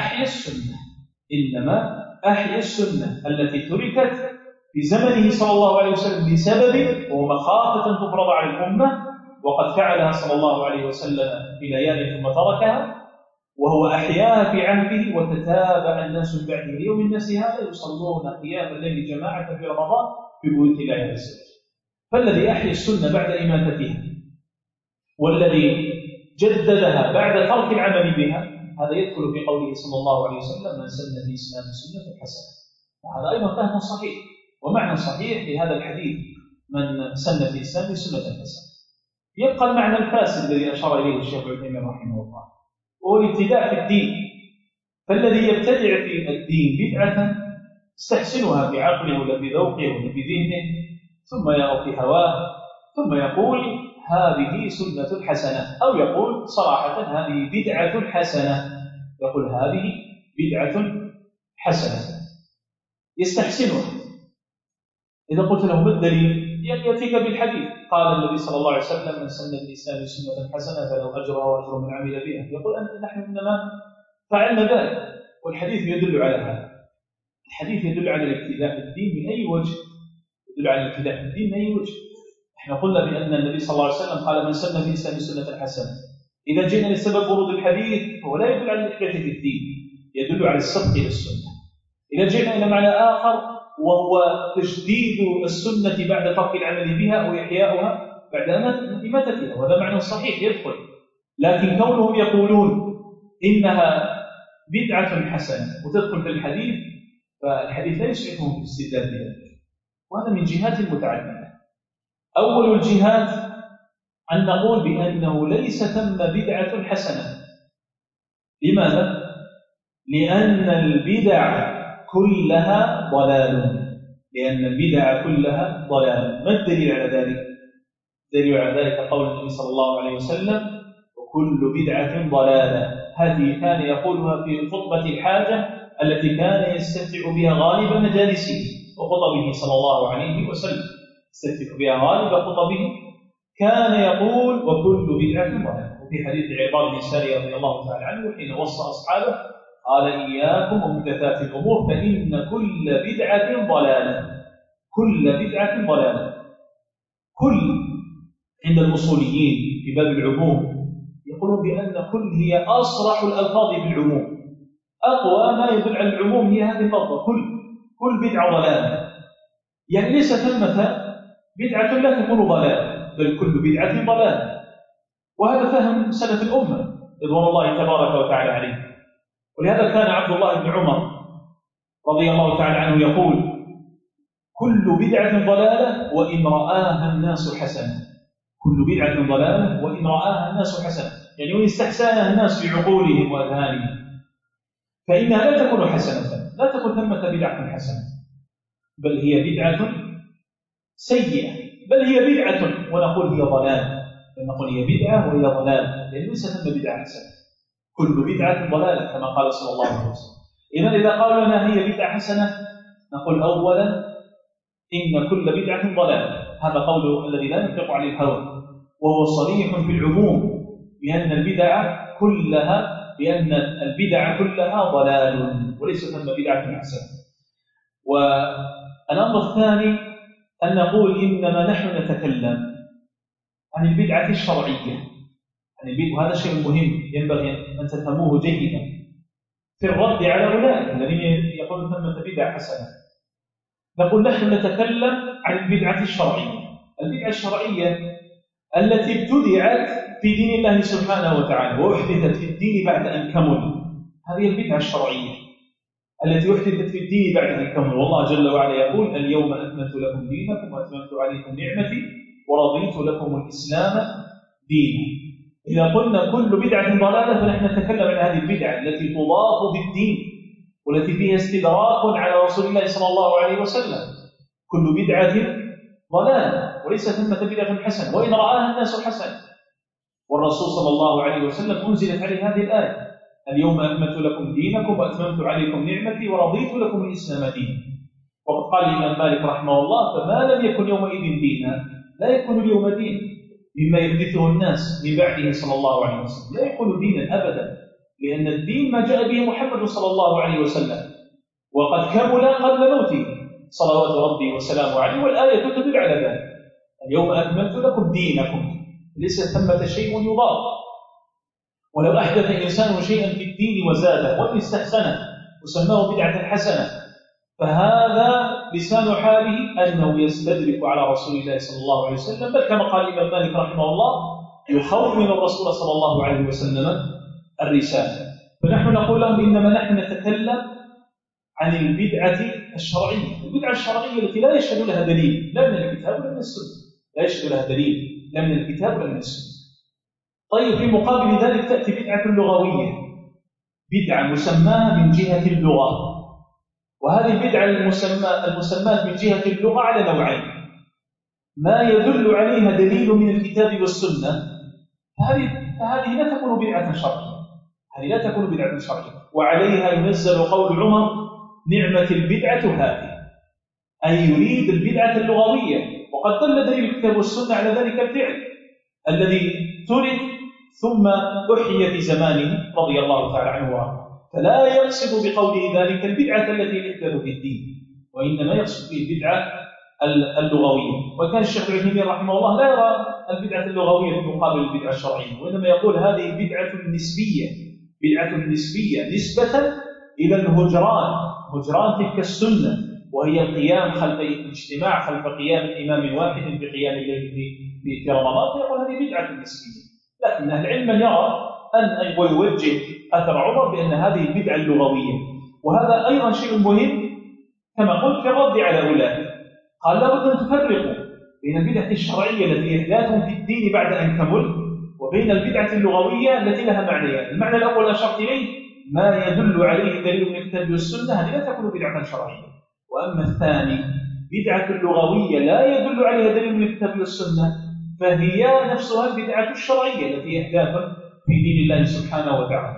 أحيا السنة التي تركت في زمنه صلى الله عليه وسلم بسبب ومخافة تفرض على الأمة، وقد فعلها صلى الله عليه وسلم في ليالي ثم تركها، وهو أحياها في عهده وتتابع الناس من بعده. اليوم الناس هذا يصلون قيام الليل جماعة في رمضان في بيوت الله عز وجل. فالذي أحيا السنة بعد إماتتها والذي جددها بعد ترك العمل بها، هذا يدخل في قوله صلى الله عليه وسلم من سن في الإسلام سنة حسنة. وهذا أيضا فهم صحيح ومعنى صحيح لهذا الحديث من سن في الإسلام سنة حسنة. يبقى المعنى الفاسد الذي أشار إليه الشيخ عثيمين رحمه الله، وهو الابتداع في الدين. فالذي يبتدع في الدين بدعة يستحسنها بعقله ولا بذوقه ولا بذهنه، ثم يرى في هواه، ثم يقول هذه سنة حسنة، أو يقول صراحة هذه بدعة حسنة، يقول هذه بدعة حسنة يستحسنها. إذا قلت له ما الدليل؟ يأتيك بالحديث قال النبي صلى الله عليه وسلم من سن في الإسلام سنة حسنة فله أجرها وأجر من عمل بها. يقول نحن إنما فعلنا ذلك، والحديث يدل على هذا. الحديث يدل على الابتداء بالدين من أي وجه؟ يدل على الابتداء بالدين من أي وجه؟ احنا قلنا بأن النبي صلى الله عليه وسلم قال من سن في الإسلام سنة حسنة. إذا جئنا لسبب ورود الحديث هو لا يدل على الإحداث في الدين، يدل على السبق إلى السنة. إذا جئنا إلى معنى آخر وهو تجديد السنة بعد ترك العمل بها أو إحياؤها بعد إماتتها، وهذا معنى صحيح يدخل. لكن كونهم يقولون إنها بدعة حسنة وتدخل في الحديث، فالحديث لا يسعفهم في الاستدلال بها، وهذا من جهات متعددة. أول الجهات أن نقول بأنه ليس ثم بدعة حسنة. لماذا؟ لأن البدع كلها ضلال. ما الدليل على ذلك؟ الدليل على ذلك قول النبي صلى الله عليه وسلم وكل بدعة ضلالة. هذه كان يقولها في خطبة الحاجة التي كان يستمتع بها غالب مجالسه وخطبه صلى الله عليه وسلم، يستمتع بها غالب خطبه، كان يقول وكل بدعة ضلالة. وفي حديث عرباض بن سارية رضي الله تعالى عنه حين وصى أصحابه قال إياكم ومحدثات الأمور فإن كل بدعة ضلالة. كل بدعة ضلالة. كل عند الأصوليين في باب العموم يقولون بأن كل هي أصرح الألفاظ بالعموم، أقوى ما يدل على العموم هي هذه اللفظة كل بدعة ضلالة، يعني ليس ثمة بدعة لا تكون ضلالة، بل كل بدعة ضلالة. وهذا فهم سلف الأمة رضوان الله تبارك وتعالى عليه. ولهذا كان عبد الله بن عمر رضي الله تعالى عنه يقول كل بدعة ضلالة وإن رآها الناس حسنة. كل بدعة ضلالة وإن رآها الناس حسنة، يعني وإن استحسنها الناس بعقولهم وأذهانهم فإنها لا تكون حسنة، لا تكون ثمة بدعة حسنة، بل هي بدعة سيئة، بل هي بدعة ونقول هي ضلال، بل نقول هي بدعة وهي ضلال، لأن ليس ثم بدعة حسنة. كل بدعة ضلالة كما قال صلى الله عليه وسلم. إذا قالوا لنا هي بدعة حسنة نقول أولا إن كل بدعة ضلالة، هذا قول الذي لا ينطق عن الهوى، وهو صريح في العموم بأن البدع كلها ضلال وليس ثم بدعة حسنة. والأمر الثاني أن نقول إنما نحن نتكلم عن البدعة الشرعية، وهذا شيء مهم ينبغي أن تفهموه جيدا في الرد على أولئك الذين يقولون ثمة بدعة حسنة. نقول نحن نتكلم عن البدعة الشرعية، البدعة الشرعية التي ابتدعت في دين الله سبحانه وتعالى وأحدثت في الدين بعد أن كمل. هذه البدعة الشرعية التي أحدثت في الدين بعد أن كمل، والله جل وعلا يقول اليوم أكملت لكم دينكم وأتممت عليكم نعمتي ورضيت لكم الإسلام دينا. إذا قلنا كل بدعة ضلالة فنحن نتكلم عن هذه البدعة التي تضاف بالدين والتي فيها استدراك على رسول الله صلى الله عليه وسلم. كل بدعة ضلالة وليس ثمة بدعة حسنة وإن رآها الناس حسنة. والرسول صلى الله عليه وسلم أنزلت عليه هذه الآية اليوم أكملت لكم دينكم وأتممت عليكم نعمتي ورضيت لكم الإسلام دينا. وقد قال الإمام مالك رحمه الله فما لم يكن يومئذ دينا لا يكون اليوم دين، مما يحدثه الناس من بعده صلى الله عليه وسلم لا يكون دينا أبدا، لأن الدين ما جاء به محمد صلى الله عليه وسلم وقد كمل قبل موته صلوات ربي وسلامه عليه، والآية تدل على ذلك اليوم أكملت لكم دينكم، ليس ثمة شيء يضاف. ولو أحدث إنسان شيئا في الدين وزاده وإن استحسنه وسماه بدعة حسنة فهذا لسان حاله أنه يستدرك على رسول الله صلى الله عليه وسلم، بل كما قال الإمام مالك رحمه الله يخون الرسول صلى الله عليه وسلم الرسالة. فنحن نقول لهم إنما نحن نتكلم عن البدعة الشرعية، البدعة الشرعية التي لا يشهد لها دليل لا من الكتاب ولا من السنة، لا يشهد لها دليل لا من الكتاب ولا من السنة. طيب في مقابل ذلك تأتي بدعة لغوية، بدعة مسماة من جهة اللغة، وهذه البدعة المسماة من جهة اللغة على نوعين: ما يدل عليها دليل من الكتاب والسنة فهذه لا تكون بدعة شرعية، هذه لا تكون بدعة شرعية، وعليها ينزل قول عمر نعمة البدعة هذه، أي يريد البدعة اللغوية، وقد دل دليل الكتاب والسنة على ذلك الفعل الذي ترك ثم أحيي في زمانه رضي الله تعالى عنه وارضاه. فلا يقصد بقوله ذلك البدعة التي يحدث في الدين، وإنما يقصد به البدعة اللغوية. وكان الشيخ العثيمين رحمه الله لا يرى البدعة اللغوية في مقابل البدعة الشرعية، وإنما يقول هذه البدعة النسبية، بدعة نسبية نسبة إلى هجران تلك السنة، وهي القيام خلف الاجتماع خلف قيام الإمام واحد بقيام الليل في رمضان، فيقول هذه بدعة نسبية. لكن أهل العلم يرى أن ويوجه أثر عمر بأن هذه البدعة اللغوية. وهذا أيضا شيء مهم كما قلت في الرد على أولئك، قال لابد أن تفرقوا بين البدعة الشرعية التي إحداث في الدين بعد أن كمل وبين البدعة اللغوية التي لها معنيان. المعنى الأول أشرت إليه ما يدل عليه دليل من الكتاب والسنة، هذه لا تكون بدعة شرعية. وأما الثاني بدعة اللغوية لا يدل عليها دليل من الكتاب والسنة فهي نفسها البدعة الشرعية التي إحداث في دين الله سبحانه وتعالى،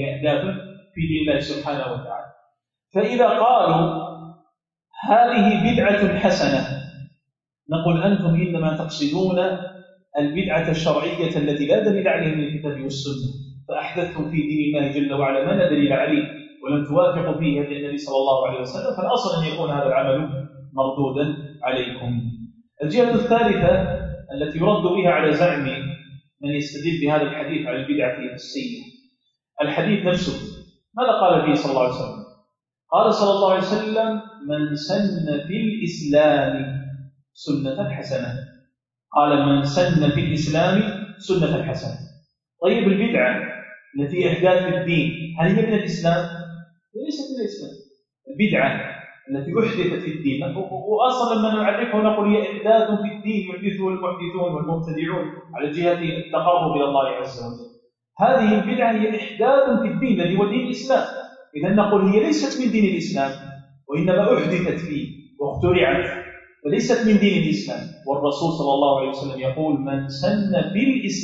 فإذا قالوا هذه بدعة حسنة نقول أنتم إنما تقصدون البدعة الشرعية التي لا دليل عليها من الكتاب والسنة، فأحدثتم في دين الله جل وعلا ما لا دليل عليه ولم توافقوا فيه هدي النبي صلى الله عليه وسلم، فالأصل أن يكون هذا العمل مردودا عليكم. الجهة الثالثة التي يرد بها على زعم من يستدل بهذا الحديث على البدعة السيئة، الحديث نفسه ماذا قال فيه صلى الله عليه وسلم؟ قال صلى الله عليه وسلم: من سن في الإسلام سنة حسنة. قال: من سن في الإسلام سنة حسنة. طيب البدعة التي إحداث في الدين هل هي من الإسلام؟ ليست من الإسلام. البدعة التي أحدثت في الدين، وأصلا لما نعرفها نقول هي إحداث في الدين يحدثه المحدثون والمبتدعون على جهة التقرب إلى الله عز وجل. هذه البدعة هي إحداث في الدين الذي هو دين الإسلام، إذا نقول هي ليست من دين الإسلام وإنما أحدثت فيه واخترعت، فليست من دين الإسلام. والرسول صلى الله عليه وسلم يقول: من سن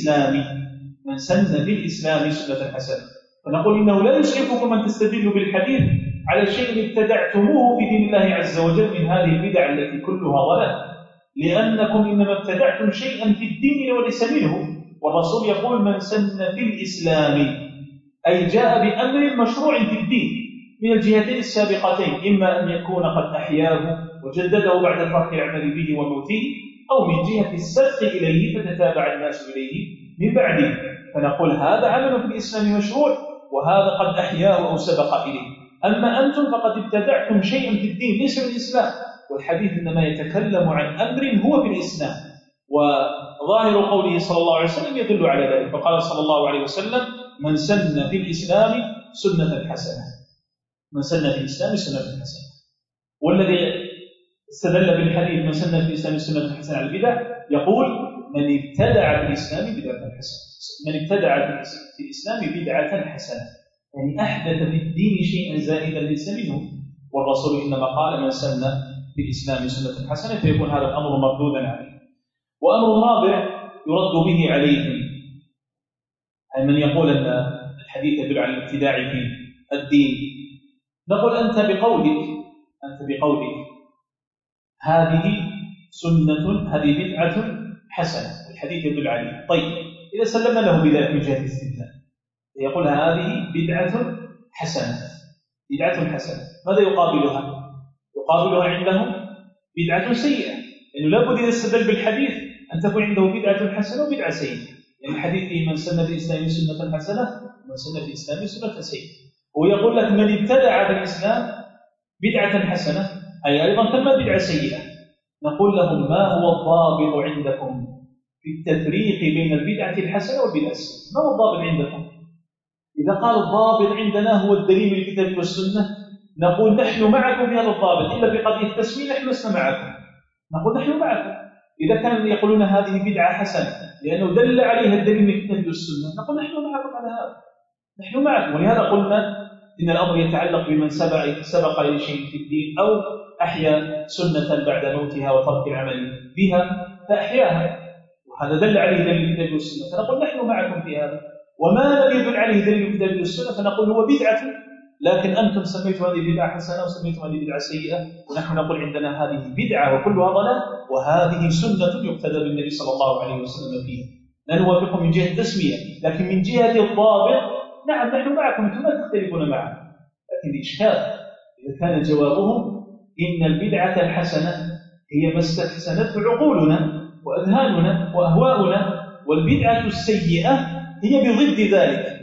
في الإسلام سنة حسنة. فنقول إنه لا يشرككم أن تستدلوا بالحديث على شيء ابتدعتموه في دين الله عز وجل من هذه البدع التي كلها ضلال، لأنكم إنما ابتدعتم شيئا في الدين وليس منه. والرسول يقول: من سن في الإسلام، أي جاء بأمر مشروع في الدين من الجهتين السابقتين، إما أن يكون قد أحياه وجدده بعد ترك العمل به وموته، أو من جهة السبق إليه فتتابع الناس إليه من بعده. فنقول هذا عمل في الإسلام مشروع، وهذا قد أحياه أو سبق إليه. أما أنتم فقد ابتدعتم شيئا في الدين ليس من الإسلام، والحديث إنما يتكلم عن أمر هو في الإسلام، وظاهر قوله صلى الله عليه وسلم يدل على ذلك. فقال صلى الله عليه وسلم: من سن في الإسلام سنة حسنة. من سن في الإسلام سنة حسنة. والذي استدل بالحديث من سن في الإسلام سنة حسنة على البدع يقول: من ابتدع في الإسلام بدعة حسنة. من ابتدع في الإسلام بدعة حسنة، يعني أحدث في الدين شيئا زائدا ليس منه. والرسول إنما قال: من سن في الإسلام سنة حسنة، فيكون هذا الأمر مردودا عليه. وأمر رابع يرد به عليهم، أي من يقول أن الحديث يدل على الابتداع في الدين، نقول أنت بقولك هذه سنة، هذه بدعة حسنة، والحديث يدل عليه. طيب إذا سلمنا له بذلك من جهة الاستدلال، يقول هذه بدعة حسنة، بدعة حسنة، ماذا يقابلها؟ يقابلها عندهم بدعة سيئة، لأنه لابد إذا استدل بالحديث أن تكون عنده بدعة حسنة وبدعة سيئة. يعني الحديث فيه: من سن في الإسلام سنة حسنة، ومن سن في الإسلام سنة سيئة. ويقول لك: من ابتدع في الإسلام بدعة حسنة، أي أيضا تم بدعة سيئة. نقول لهم: ما هو الضابط عندكم في التفريق بين البدعة الحسنة والبدعة السيئة؟ ما هو الضابط عندكم؟ إذا قال الضابط عندنا هو الدليل من الكتاب والسنة، نقول نحن معكم في هذا الضابط، إلا في قضية التسمية نحن لسنا معكم. نقول نحن معكم. إذا كانوا يقولون هذه بدعة حسنة لأنه دل عليها الدليل من الكتاب والسنة، نقول نحن معكم على هذا، نحن معكم. ولهذا قلنا إن الأمر يتعلق بمن سبق إلى شيء في الدين أو أحيا سنة بعد موتها وترك العمل بها فأحياها، وهذا دل عليه دليل الكتاب والسنة، فنقول نحن معكم في هذا. وما لم يدل عليه دليل الكتاب والسنة فنقول هو بدعة، لكن أنتم سميتوا هذه بدعة حسنة وسميتوا هذه بدعة سيئة، ونحن نقول عندنا هذه بدعة وكلها ضلال، وهذه سنة يقتدى بالنبي صلى الله عليه وسلم فيها. لا نوافقكم من جهة التسمية، لكن من جهة الضابط نعم نحن معكم، أنتم لا تختلفون معنا. لكن الإشكال إذا كان جوابهم إن البدعة الحسنة هي ما استحسنته عقولنا وأذهاننا وأهواؤنا، والبدعة السيئة هي بضد ذلك،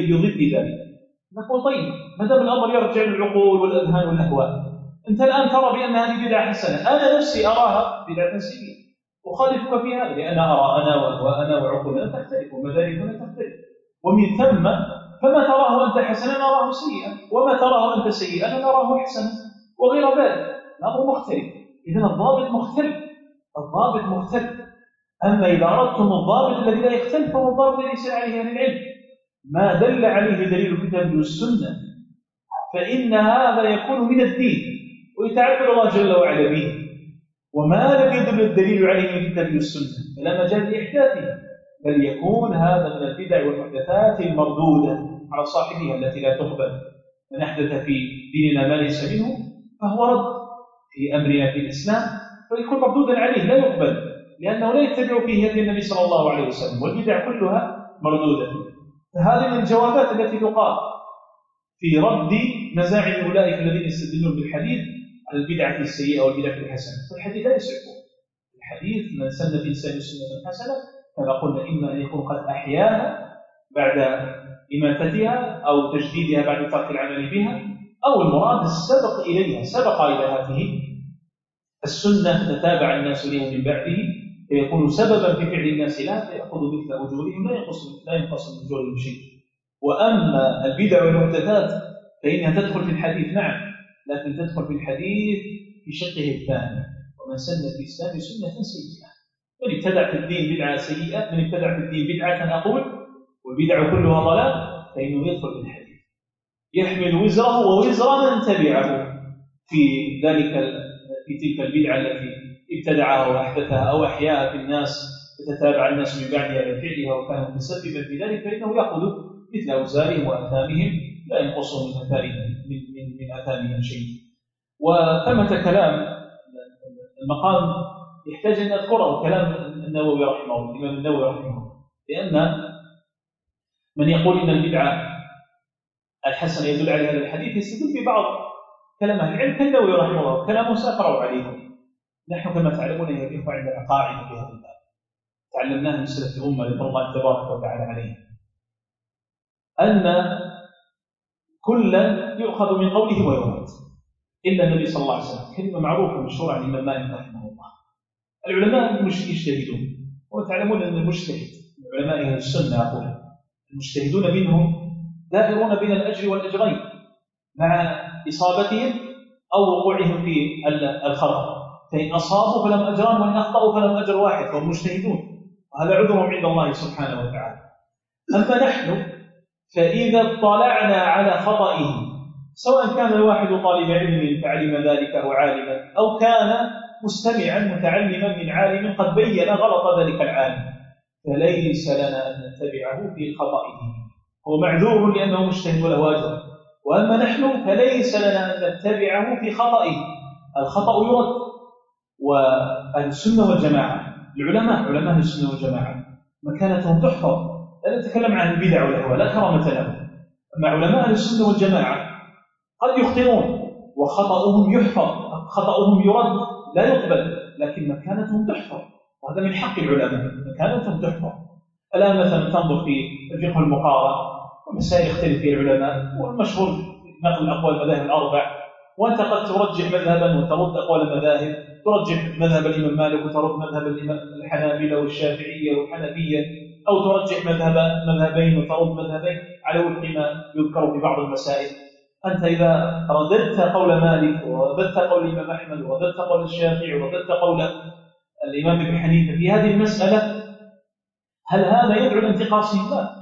نقول طيب ما دام الأمر يرجع للعقول والأذهان والأهواء، أنت الآن ترى بأن هذه بدعة حسنة، أنا نفسي أراها بدعة سيئة، أخالفك في هذا لأن أرى أنا وأهواءنا وعقولنا تختلف ومداركنا تختلف، ومن ثم فما تراه أنت حسنا نراه سيئا، وما تراه أنت سيئا نراه حسنا، وغير ذلك. الأمر مختلف. إذن الضابط مختلف. أما إذا أردتم الضابط الذي لا يختلف فهو الضابط الذي ليس عليه أهل العلم، ما دل عليه دليل الكتاب والسنة، فإن هذا يكون من الدين ويتعبد الله جل وعلا به. وما لم يدل الدليل عليه من الكتاب والسنة فلا مجال لإحداثه، بل يكون هذا من البدع والمحدثات المردودة على صاحبها التي لا تقبل. من أحدث في ديننا ما ليس منه فهو رد في أمرنا في الإسلام، فيكون مردودا عليه لا يقبل، لأنه لا يتبع فيه هدي النبي صلى الله عليه وسلم، والبدع كلها مردودة. فهذه من الجوابات التي تقال في رد مزاعم أولئك الذين يستدلون بالحديث على البدعة السيئة والبدعة الحسنة. فالحديث لا يصح. الحديث من سن في الإسلام سنة حسنة كما قلنا إما أن يكون قد أحياها بعد إماتتها أو تجديدها بعد ترك العمل بها، أو المراد السبق إليها، سبق إلى هذه السنة تتابع الناس له من بعده فيكون سببا في فعل الناس لا فيأخذ مثل أجورهم لا ينقص من أجورهم شيء. وأما البدع والمحدثات فإنها تدخل في الحديث نعم، لكن تدخل في الحديث في شقه الثاني. ومن سن في الإسلام سنة سيئة، من ابتدع في الدين بدعة سيئة، من ابتدع في الدين بدعة أقول والبدع كلها ضلال، فإنه يدخل في الحديث يحمل وزره ووزر من تبعه في تلك البدعة التي ابتدعها وأحدثها أو أحياها في الناس يتتابع الناس من بعدها بفعلها وكان متسببا في ذلك، فإنه يأخذ مثل أوزارهم وأثامهم لا ينقص من أثامهم شيء. وثمة كلام المقام يحتاج أن أذكره، كلام النووي رحمه الله، الإمام النووي رحمه الله، لأن من يقول إن البدعة الحسنة يدل على هذا الحديث يستدل في بعض كلام أهل العلم كالنووي رحمه الله، كلامه سأقرأ عليكم. نحن كما تعلمون يا إخوة عندنا قاعدة في هذا الباب تعلمناها من سلف الأمة رضي الله تبارك وتعالى عليه، أن كلا يؤخذ من قوله ويرد إلا النبي صلى الله عليه وسلم. كلمة معروفة مشهورة عن الإمام مالك رحمه الله. العلماء مش يجتهدون، وتعلمون أن المجتهد العلماء أهل السنة أقول المجتهدون منهم دائرون بين الأجر والأجرين مع إصابتهم أو وقوعهم في الخطأ، فإن أصابوا فلهم أجران وإن أخطأوا فلهم أجر واحد، فهم مجتهدون، وهذا عذرهم عند الله سبحانه وتعالى. أما نحن فإذا اطلعنا على خطئه، سواء كان الواحد طالب علم فعلم ذلك أو عالما، أو كان مستمعا متعلما من عالم قد بين غلط ذلك العالم، فليس لنا أن نتبعه في خطئه، هو معذور لأنه مجتهد وله أجر. وأما نحن فليس لنا أن نتبعه في خطئه، الخطأ يرد. وأهل السنة والجماعة علماء السنة والجماعة مكانتهم تحفظ، لا نتكلم عن البدع والأهواء لا كرامة لهم. أما علماء السنة والجماعة قد يخطئون وخطأهم يحفظ، خطأهم يرد لا يقبل، لكن مكانتهم تحفظ، وهذا من حق العلماء، مكانتهم تحفظ. الآن مثلا تنظر في الفقه المقارن ومسائل يختلف فيها العلماء، والمشهور نقل أقوال المذاهب الأربع، وأنت قد ترجح مذهبا وترد أقوال المذاهب، ترجح مذهب الإمام مالك وترد مذهب الحنابلة والشافعية والحنفية، أو ترجح مذهبين وترد مذهبين على وفق ما يذكر في بعض المسائل. أنت إذا رددت قول مالك ورددت قول الإمام أحمد ورددت قول الشافعي ورددت قول الإمام ابن حنيفة في هذه المسألة، هل هذا يدعو لانتقاصهم؟ لا،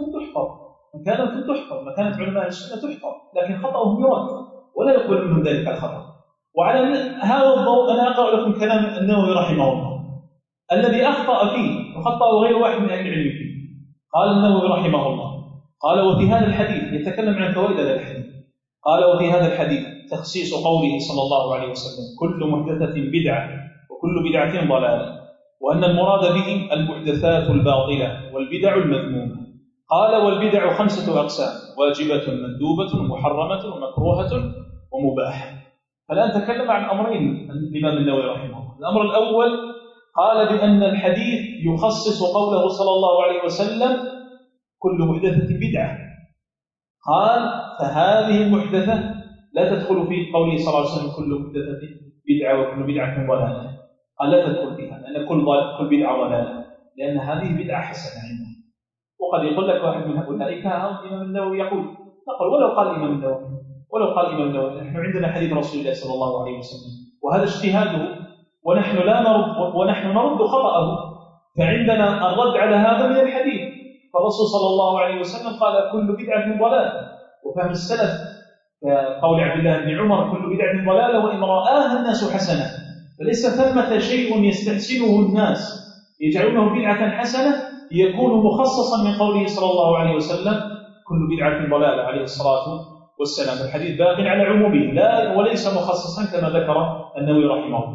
مكانة علماء السنة تحفظ، لكن خطأهم يرد ولا يقبل منهم ذلك الخطأ. وعلى هذا الضوء أنا أقرأ لكم كلام النووي رحمه الله الذي أخطأ فيه وخطأ غير واحد من أهل العلم فيه. قال النووي رحمه الله، قال وفي هذا الحديث، يتكلم عن فوائد هذا الحديث، قال وفي هذا الحديث تخصيص قوله صلى الله عليه وسلم كل محدثة بدعة وكل بدعة ضلالة، وأن المراد به المحدثات الباطلة والبدع المذمومة. قال والبدع 5 أقسام: واجبة مندوبة ومحرمة ومكروهة ومباحة. فالآن تكلم عن أمرين الإمام النووي رحمه الله. الأمر الأول قال بأن الحديث يخصص قوله صلى الله عليه وسلم كل محدثة بدعة، قال فهذه المحدثة لا تدخل في قوله صلى الله عليه وسلم كل محدثة بدعة وكل بدعة ضلالة، قال لا تدخل فيها، لأن كل بدعة ضلالة، لأن هذه بدعة حسنة عنده. وقد يقول لك واحد من أولئك الإمام النووي يقول نقل ولو قال الإمام النووي نحن عندنا حديث رسول الله صلى الله عليه وسلم وهذا اجتهاده، ونحن نرد خطأه، فعندنا الرد على هذا من الحديث. فالرسول صلى الله عليه وسلم قال كل بدعة ضلالة، وفهم السلف كقول عبد الله بن عمر كل بدعة ضلالة وإن رآها الناس حسنة، فليس ثمة شيء يستحسنه الناس يجعلونه بدعة حسنة يكون مخصصا من قوله صلى الله عليه وسلم كل بدعة ضلالة عليه الصلاة والسلام. الحديث باق على عمومه وليس مخصصا كما ذكر النووي رحمه الله.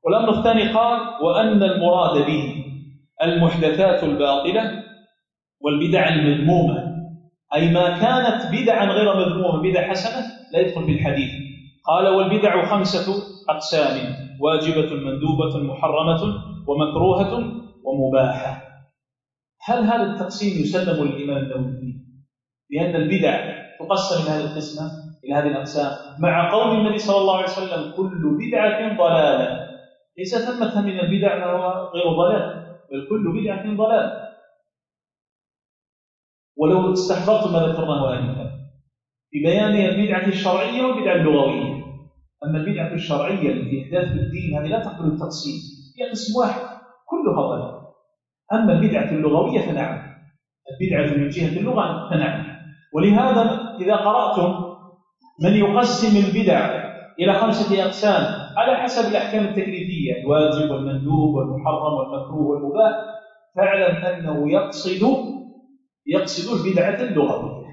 والأمر الثاني قال: وأن المراد به المحدثات الباطلة والبدع المذمومة، أي ما كانت بدعا غير مذمومة بدع حسنة لا يدخل في الحديث. قال: والبدع 5 أقسام: واجبة، مندوبة، محرمة، ومكروهة، ومباحة. هل هذا التقسيم يسلم للإمام النووي بأن البدع تقسم من هذه القسمة إلى هذه الأقسام، مع قول النبي صلى الله عليه وسلم: كل بدعة ضلالة؟ ليس ثمة من البدع ما هو غير ضلال، بل كل بدعة ضلال. ولو استحضرت ما ذكرناه آنفا في بيان البدعة الشرعية والبدعة اللغوية، أما البدعة الشرعية التي إحداث الدين هذه لا تقبل التقسيم، هي قسم واحد كلها ضلال. أما البدعة اللغوية فنعم، البدعة من جهة اللغة فنعم. ولهذا إذا قرأتم من يقسم البدع إلى 5 أقسام على حسب الأحكام التكليفية: الواجب والمندوب والمحرم والمكروه والمباح، فاعلم أنه يقصد البدعة اللغوية،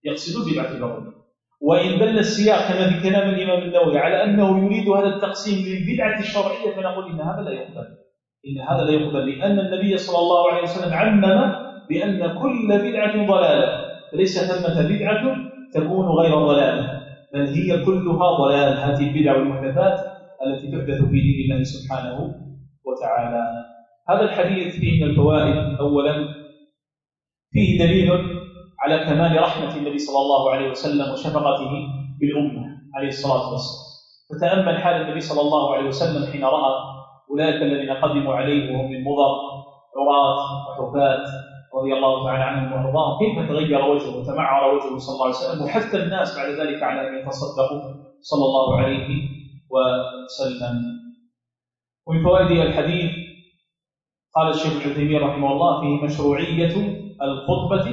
وإن دل السياق كما في كلام الإمام النووي على أنه يريد هذا التقسيم للبدعة الشرعية، فنقول إن هذا لا يقبل، لأن النبي صلى الله عليه وسلم عمم بأن كل بدعة ضلالة، فليس ثمة بدعة تكون غير ضلالة، بل هي كلها ضلال. هذه البدع والمحدثات التي تحدث في دين الله سبحانه وتعالى. هذا الحديث فيه من الفوائد: أولا فيه دليل على كمال رحمة النبي صلى الله عليه وسلم وشفقته بالأمة عليه الصلاة والسلام. فتأمل حال النبي صلى الله عليه وسلم حين رأى أولئك الذين قدموا عليه وهم من مضر عراة وحفاة رضي الله تعالى عنهم وارضاهم، كيف تغير وجهه وتمعر وجهه صلى الله عليه وسلم، وحث الناس بعد ذلك على ان يتصدقوا صلى الله عليه وسلم. ومن فوائد الحديث قال الشيخ ابن تيمية رحمه الله: فيه مشروعية الخطبة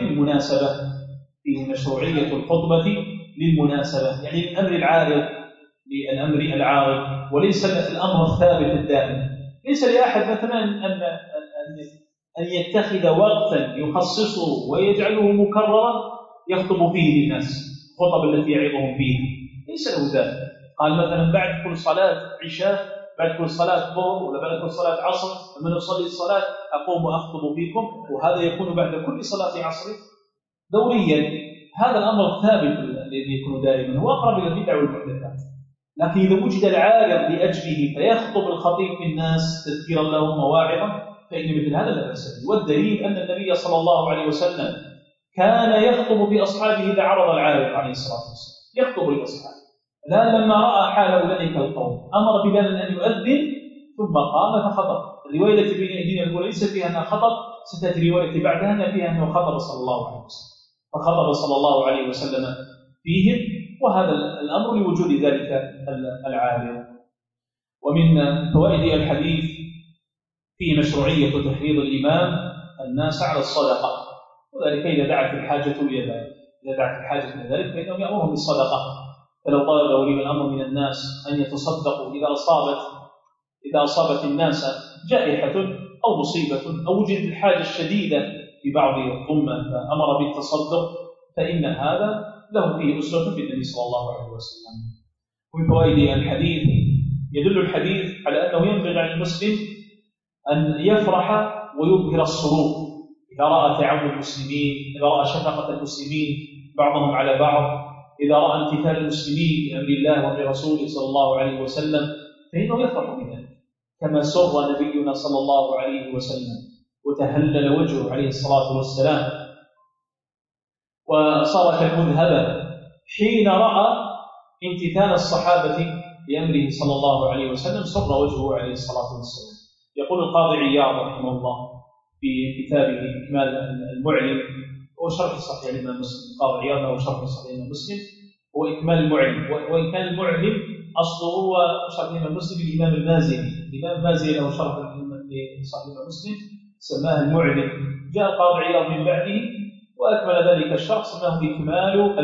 للمناسبة، يعني للأمر العارض، وليس الأمر الثابت الدائم. ليس لأحد مثلا أن يتخذ وقتا يخصصه ويجعله مكررا يخطب فيه للناس، الخطب التي يعظهم فيها، ليس له ذلك. قال مثلا: بعد كل صلاة عشاء، بعد كل صلاة ظهر، ولا بعد كل صلاة عصر، لما نصلي الصلاة أقوم وأخطب فيكم، وهذا يكون بعد كل صلاة عصر دوريا. هذا الأمر الثابت الذي يكون دائما، هو أقرب إلى البدع والمحدثات. لكن إذا وجد العارض لأجله فيخطب الخطيب في الناس تذكيرا لهم وواعظا، فإن مثل هذا لا بأس به. والدليل أن النبي صلى الله عليه وسلم كان يخطب بأصحابه إذا عرض العارض عليه الصلاة والسلام، يخطب لأصحابه. الآن لما رأى حال أولئك القوم أمر بلال أن يؤذن ثم قام فخطب. الرواية التي بين أيدينا الأولى ليس فيها أنه خطب، ستأتي رواية بعدها أن فيها أنه خطب صلى الله عليه وسلم، فخطب صلى الله عليه وسلم فيهم، وهذا الأمر لوجود ذلك العارض. ومن فوائد الحديث فيه مشروعية تحريض الإمام الناس على الصدقة، وذلك إذا دعت الحاجة إلى ذلك فإنه يأمرهم بالصدقة. فلو طلب ولي الأمر من الناس أن يتصدقوا إذا أصابت الناس جائحة أو مصيبة أو وجدت الحاجة الشديدة في بعض الأمة فأمر بالتصدق، فإن هذا له فيه أسوة بالنبي صلى الله عليه وسلم. ومن فوائد الحديث يدل الحديث على أنه ينبغي على المسلم أن يفرح ويظهر السرور إذا رأى تعاون المسلمين، إذا رأى شفقة المسلمين بعضهم على بعض، إذا رأى امتثال المسلمين لأمر الله وأمر رسوله صلى الله عليه وسلم، فإنه يفرح بذلك، كما سر نبينا صلى الله عليه وسلم وتهلل وجهه عليه الصلاة والسلام، وصار كالمذهبة حين رأى امتثال الصحابة لأمره صلى الله عليه وسلم، سر وجهه عليه الصلاة والسلام. يقول القاضي عياض رحمه الله في كتابه إكمال المعلم، هو شرح صحيح الإمام مسلم، القاضي عياض هو شرح صحيح الإمام مسلم، هو إكمال المعلم، وإن كان المعلم أصله هو شرح الإمام مسلم الإمام المازني، الإمام المازني له شرح صحيح الإمام مسلم سماه المعلم، جاء القاضي عياض من بعده وأكمل ذلك الشرح سماه إكمال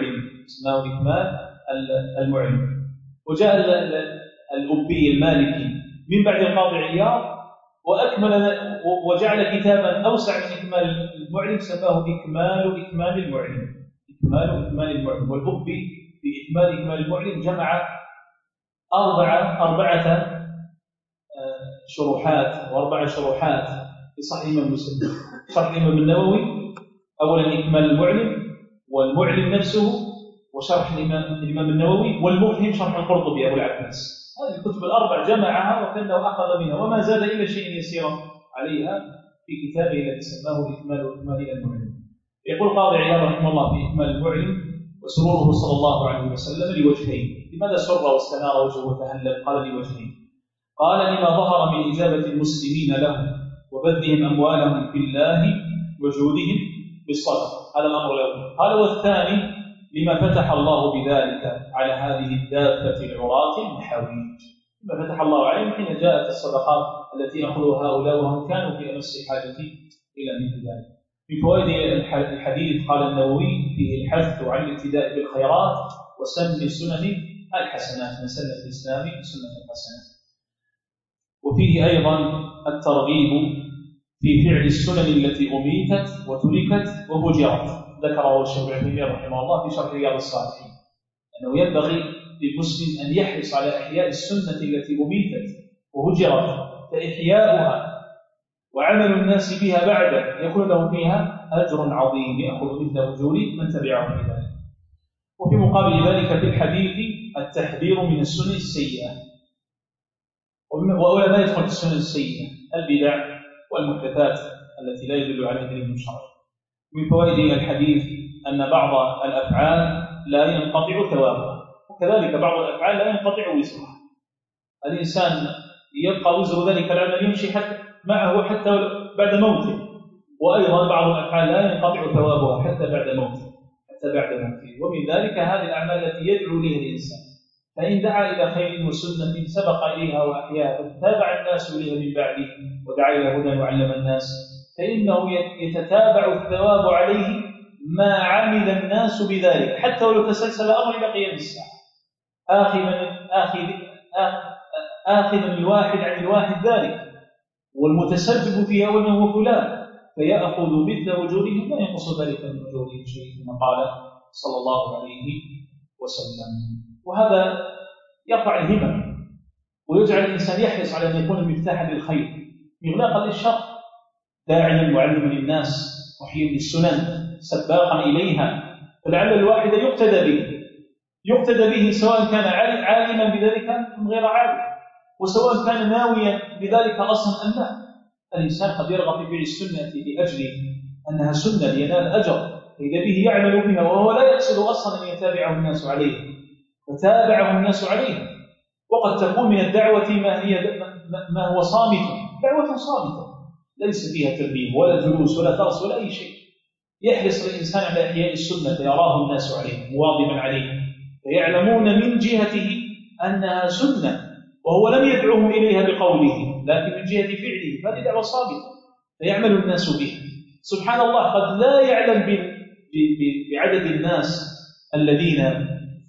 المعلم. وجاء الأبي المالكي من بعد القاضي عياض وأكمل وجعل كتابا أوسع من إكمال المعلم سماه إكمال المعلم. والأبي في إكمال المعلم جمع أربعة شروحات و4 شروحات لصحيح الإمام مسلم. شرح الإمام النووي، أولا إكمال المعلم، والمعلم نفسه، وشرح الإمام النووي، والمفهم شرح القرطبي أبو العباس. هذه الكتب ال4 جمعها وكأنه أخذ منها وما زاد إلا شيء يسيرا عليها في كتابه الذي سماه إكمال المعلم. يقول قاضي عياض رحمه الله في إكمال المعلم: وسروره صلى الله عليه وسلم لوجهين. لماذا سر واستنار وجهه وتهلل؟ قال لوجهين. قال: لما ظهر من إجابة المسلمين له وبذلهم أموالهم في الله وجودهم بالصدقة، هذا الأمر الأول. قال: والثاني لما فتح الله بذلك على هذه الدابة العراة المحاويج، لما فتح الله عليهم حين جاءت الصدقات التي يأخذها هؤلاء وهم كانوا في أمس حاجة إلى مثل ذلك. في فوائد الحديث قال النووي: فيه الحث على الابتداء بالخيرات وسن سنن الحسنات، من سن في الإسلام سنة الحسنات. وفيه أيضا الترغيب في فعل السنن التي أميتت وتركت وهجرت، ذكره الشيخ ابن تيمية رحمه الله في شرح رياض الصالحين، أنه ينبغي للمسلم أن يحرص على إحياء السنة التي أميتت وهجرت، فإحياؤها وعمل الناس بها بعده يكون له فيها أجر عظيم يأخذ مثل أجور من تبعهم في ذلك. وفي مقابل ذلك في الحديث التحذير من السنن السيئة، وأولا ما يدخل في السنن السيئة البدع والمحدثات التي لا يدل عليها دليل شرعي. من فوائد الحديث أن بعض الأفعال لا ينقطع ثوابها، وكذلك بعض الأفعال لا ينقطع وزرها. الإنسان يبقى وزر ذلك العمل يمشي معه حتى بعد موته، وأيضا بعض الأفعال لا ينقطع ثوابها حتى بعد موته. ومن ذلك هذه الأعمال التي يدعو لها الإنسان، فإن دعا إلى خير وسنة سبق إليها وأحياها فتتابع الناس إليها من بعده ودعا إلى هدى وعلم الناس، فإنه يتتابع الثواب عليه ما عمل الناس بذلك، حتى ولو تسلسل الأمر إلى قيام الساعة، آخذا الواحد عن الواحد ذلك، والمتسبب فيها وأنه فلان، فيأخذ مثل وجودهم لا ينقص ذلك من وجودهم شيء، كما قال صلى الله عليه وسلم. وهذا يرفع الهمم ويجعل الإنسان يحرص على أن يكون مفتاحا للخير مغلاقا للشر، داعيا معلما للناس، محييا للسنن، سباقا إليها، فلعل الواحد يقتدى به سواء كان عالما بذلك أم غير عالم، وسواء كان ناويا بذلك أصلا أم لا. الإنسان قد يرغب في فعل السنة لأجل أنها سنة لينال أجر، فإذا به يعمل بها وهو لا يقصد أصلا أن يتابعه الناس عليه، فتابعه الناس عليه. وقد تكون من الدعوة ما هو صامت، دعوة صامتة ليس فيها ترغيب ولا جلوس ولا درس ولا أي شيء. يحرص الإنسان على إحياء السنة فيراه الناس عليه مواظبا عليه، فيعلمون من جهته أنها سنة وهو لم يدعوهم إليها بقوله لكن من جهة فعله، فهذه دعوة صامتة فيعمل الناس بها. سبحان الله قد لا يعلم بعدد الناس الذين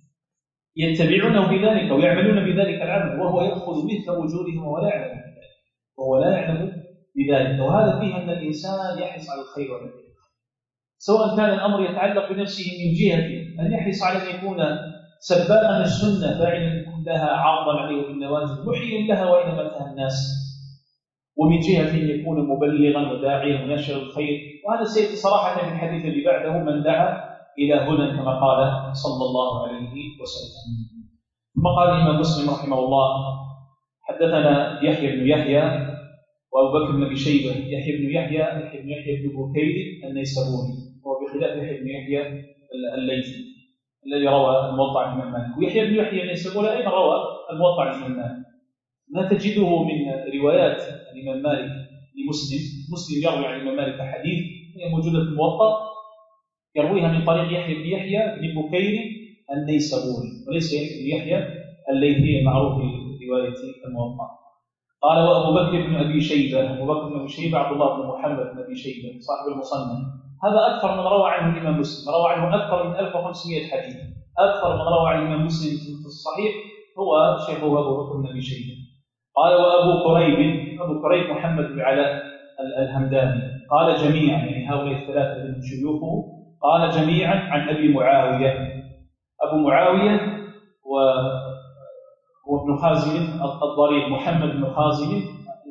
يتبعونه بذلك ويعملون بذلك العمل، وهو يأخذ مثل وجودهم وهو لا يعلم بذلك. وهذا فيه أن الإنسان يحرص على الخير والخير، سواء كان الأمر يتعلق بنفسه من جهة أن يحرص على أن يكون سباقا السنة فاعلا لها عارضا عليه بالنواجذ محيا لها وإنما أتاها الناس، ومن جهة أن يكون مبلغا وداعيا ونشر الخير. وهذا سيأتي صراحة في الحديث اللي بعده: من دعا إلى هدى كما قال صلى الله عليه وسلم. ثم قال الإمام مسلم رحمه الله: حدثنا يحيى بن يحيى وأبو بكر بن أبي شيبة. يحيى بن يحيى بن بكير النيسابوري، وهو بخلاف يحيى بن يحيى الليثي الذي روى الموطأ عن الإمام مالك. ويحيى بن يحيى النيسابوري أيضا روى الموطأ عن الإمام مالك. ما تجده من روايات الإمام مالك لمسلم، مسلم يروي عن الإمام مالك حديث هي موجودة في الموطأ، يرويها من طريق يحيى بن يحيى بن بكير النيسابوري، وليس بن يحيى الليثي المعروف برواية الموطأ. قال: وأبو بكر بن أبي شيبة. أبو بكر بن أبي شيبة عبد الله بن محمد بن أبي شيبة صاحب المصنف، هذا أكثر من روى عنه الإمام مسلم، روى عنه أكثر من 1500 حديث، أكثر من روى عن الإمام مسلم في الصحيح هو شيخه أبو بكر بن أبي شيبة. قال: وأبو كريب محمد بن علاء الهمداني. قال: جميعا، يعني هؤلاء الثلاثة من شيوخه، قال جميعا عن أبي معاوية. أبو معاوية وابن خازم الضرير محمد بن خازم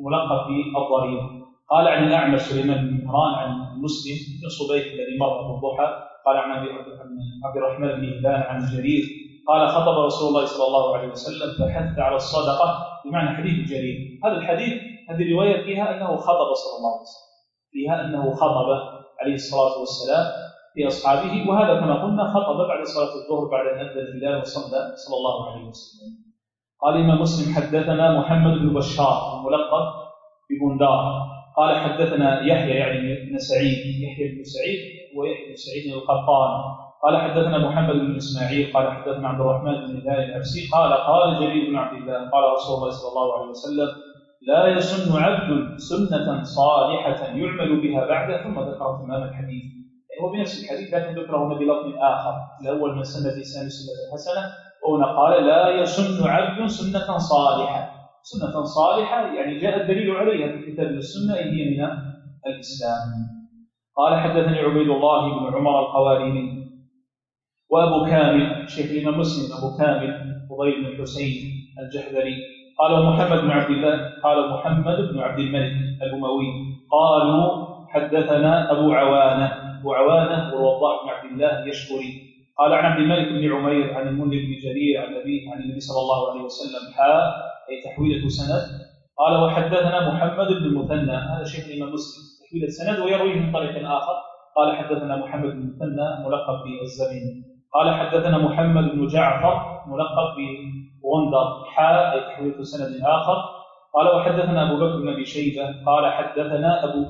الملقب بالضرير. قال عن الأعمش سليمان بن مهران عن مسلم بن صبيح الذي مر بالضحى قال عن عبد الرحمن بن هلال عن جرير قال خطب رسول الله صلى الله عليه وسلم فحث على الصدقة، بمعنى حديث جرير. هذا الحديث هذه الرواية فيها أنه خطب صلى الله عليه وسلم، فيها أنه خطب عليه الصلاة والسلام في أصحابه، وهذا كما قلنا خطب بعد صلاة الظهر بعد أن أذن الهلال وصلى صلى الله عليه وسلم. قال الإمام مسلم حدثنا محمد بن بشار الملقب ببندار قال حدثنا يحيى يعني بن سعيد، يحيى بن سعيد ويحيى بن سعيد القطان قال حدثنا محمد بن إسماعيل قال حدثنا عبد الرحمن بن هلال الأبسي قال جرير بن عبد الله قال رسول الله صلى الله عليه وسلم لا يسن عبد سنة صالحة يعمل بها بعد، ثم ذكر تمام الحديث، هو بنفس الحديث لكن ذكره بلفظ آخر. الأول من سنة الإنسان سنة حسنة، وهنا قال لا يسن عبد سنة صالحة. سنة صالحة يعني جاء الدليل عليها في الكتاب والسنة، هي من الإسلام. قال حدثني عبيد الله بن عمر القواريري وأبو كامل شيخ الإمام مسلم أبو كامل فضيل بن الحسين الجحدري قال محمد بن عبد الله قال محمد بن عبد الملك الأموي قالوا حدثنا أبو عوانة والوضاح بن عبد الله يشكري قال عن عبد الملك بن عمير عن المنذر بن جرير عن أبيه عن النبي صلى الله عليه وسلم أي تحويلة سند. قال وحدثنا محمد بن المثنى، هذا شيخ الإمام مسلم تحويلة سند ويرويه من طريق آخر. قال حدثنا محمد بن المثنى ملقب بالزمين قال حدثنا محمد بن جعفر ملقب بغندر أي تحويلة سند آخر. قال وحدثنا أبو بكر بن أبي شيبة قال حدثنا أبو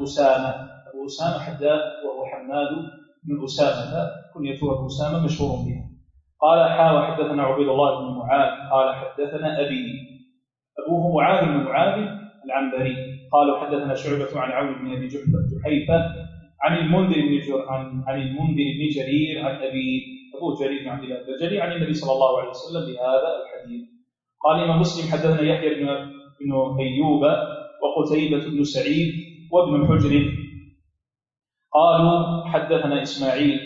أسامة حداد وهو حماد بن أسامة كنيته أبو أسامة مشهور بها. قال وحدثنا عبيد الله بن معاذ قال حدثنا أبوه معاذ بن معاذ العنبري قال حدثنا شعبة عن عون بن أبي جحيفة عن المنذر بن جرير عن أبو جرير بن عبد الله البجلي عن النبي صلى الله عليه وسلم بهذا الحديث. قال الإمام مسلم حدثنا يحيى بن أيوب وقتيبة بن سعيد وابن حجر قالوا حدثنا إسماعيل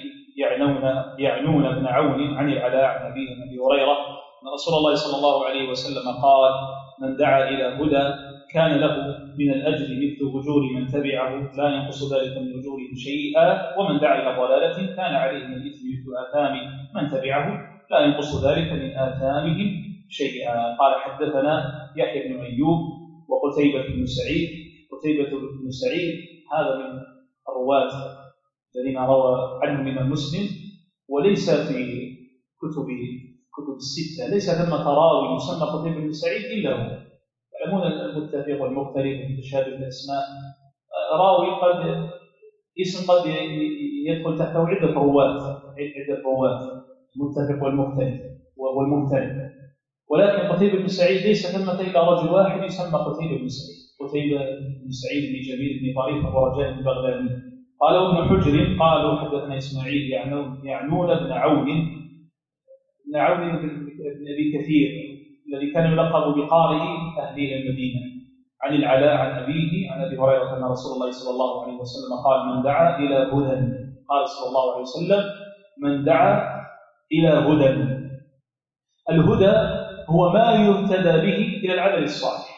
يعنون بن عون عن العلاء عن أبي هريرة أن رسول الله صلى الله عليه وسلم قال من دعا إلى هدى كان له من الأجر مثل أجور من تبعه لا ينقص ذلك من أجورهم شيئا، ومن دعا إلى ضلالة كان عليه من الإثم مثل آثام من تبعه لا ينقص ذلك من آثامهم شيئا. قال حدثنا يحيى بن أيوب وقتيبة بن سعيد هذا من الرواة الذين روى عنهم الإمام مسلم، وليس في كتب الستة ليس ثمة راوي يسمى قتيبة بن سعيد إلا هو. يعلمون المتفق والمختلف ومتشابه الأسماء، راوي اسم قد يدخل تحته عدة رواة المتفق والمختلف والمختلف، ولكن قتيبة بن سعيد ليس ثمة إلا رجل واحد يسمى قتيبة بن سعيد بن جميل بن طريف أبو رجاء البغلاني. قال ابن حجر قالوا حدثنا إسماعيل يعنون بن عون بن أبي كثير الذي كان يلقب بقارئ أهل المدينة عن العلاء عن أبيه عن أبي هريرة أن رسول الله صلى الله عليه وسلم قال من دعا إلى هدى، قال صلى الله عليه وسلم من دعا إلى هدى. الهدى هو ما يهتدى به إلى العمل الصالح،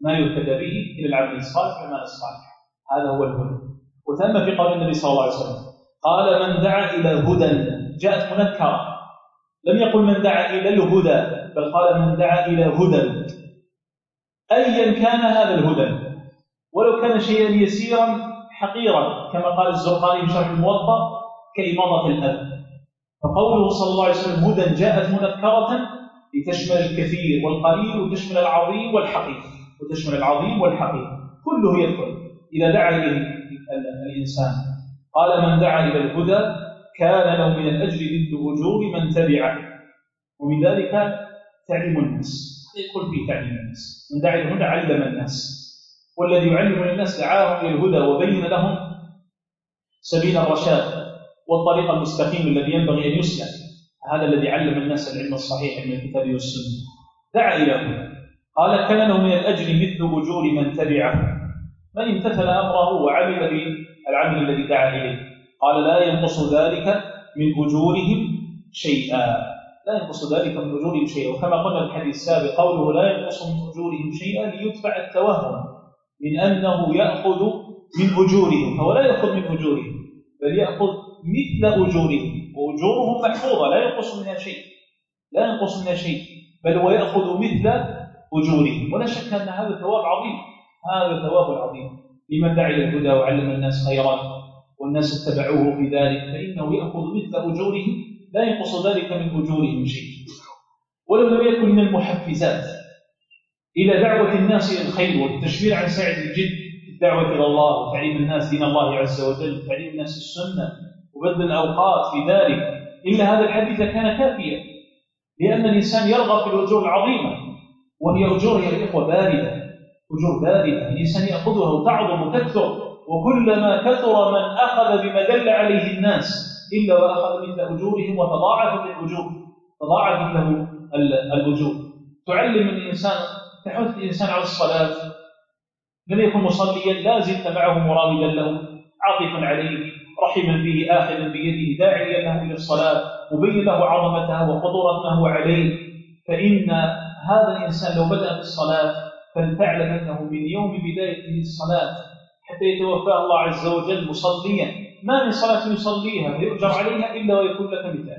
والعمل الصالح هذا هو الهدى. وثم في قول النبي صلى الله عليه وسلم قال من دعا إلى هدى، جاءت منكرة، لم يقل من دعا إلى الهدى بل قال من دعا إلى هدى أيا كان هذا الهدى، ولو كان شيئا يسيرا حقيرا كما قال الزرقاني في شرح الموطأ كإماضة الأذى. فقوله صلى الله عليه وسلم هدى جاءت منكرة لتشمل الكثير والقليل وتشمل العظيم والحقير كله يدخل إذا دعا إليه الإنسان. قال من دعا إلى الهدى كان له من الأجر مثل أجور من تبعه، ومن ذلك تعليم الناس، يدخل فيه تعليم الناس. من دعا إلى الهدى علم الناس، والذي يعلم الناس دعاهم إلى الهدى وبين لهم سبيل الرشاد والطريق المستقيم الذي ينبغي أن يسلك، هذا الذي علم الناس العلم الصحيح من الكتاب والسنة. دعا إلى الهدى قال كان له من الأجر مثل أجور من تبعه، من امتثل أمره وعمل بالعمل الذي دعا إليه. قال لا ينقص ذلك من أجورهم شيئا، وكما قلنا في الحديث السابق قوله لا ينقص من أجورهم شيئا ليدفع التوهم من أنه يأخذ من أجورهم، فهو لا يأخذ من أجورهم بل يأخذ مثل أجورهم، وأجورهم محفوظة لا ينقص منها شيء بل هو يأخذ مثل أجورهم. ولا شك أن هذا ثواب عظيم لمن دعا إلى الهدى وعلم الناس خيرا والناس اتبعوه في ذلك، فإنه يأخذ مثل أجورهم لا ينقص ذلك من أجورهم شيء. ولو لم يكن من المحفزات إلى دعوة الناس إلى الخير والتشمير عن ساعد الجد في الدعوة إلى الله وتعليم الناس دين الله عز وجل وتعليم الناس السنة وبذل الأوقات في ذلك، إلا هذا الحديث كان كافيا، لأن الإنسان يرغب في الأجور العظيمة، وهي أجور يا إخوة باردة، الإنسان يأخذها وتعظم وتكثر، وكلما كثر من أخذ بما دل عليه الناس إلا وأخذ مثل أجورهم وتضاعفت له الأجور. تعلم الإنسان، تحث الإنسان على الصلاة، لم يكن مصليا لا زلت معه مراودا له، عاطفا عليه، رحما به، آخذا بيده، داعيا له إلى الصلاة، مبين له عظمتها وخطورة ما هو عليه. فإن هذا الإنسان لو بدأ في الصلاة فلتعلم أنه من يوم بدايته الصلاة حتى يتوفاه الله عز وجل مصليا، ما من صلاة يصليها فيؤجر عليها إلا ويكون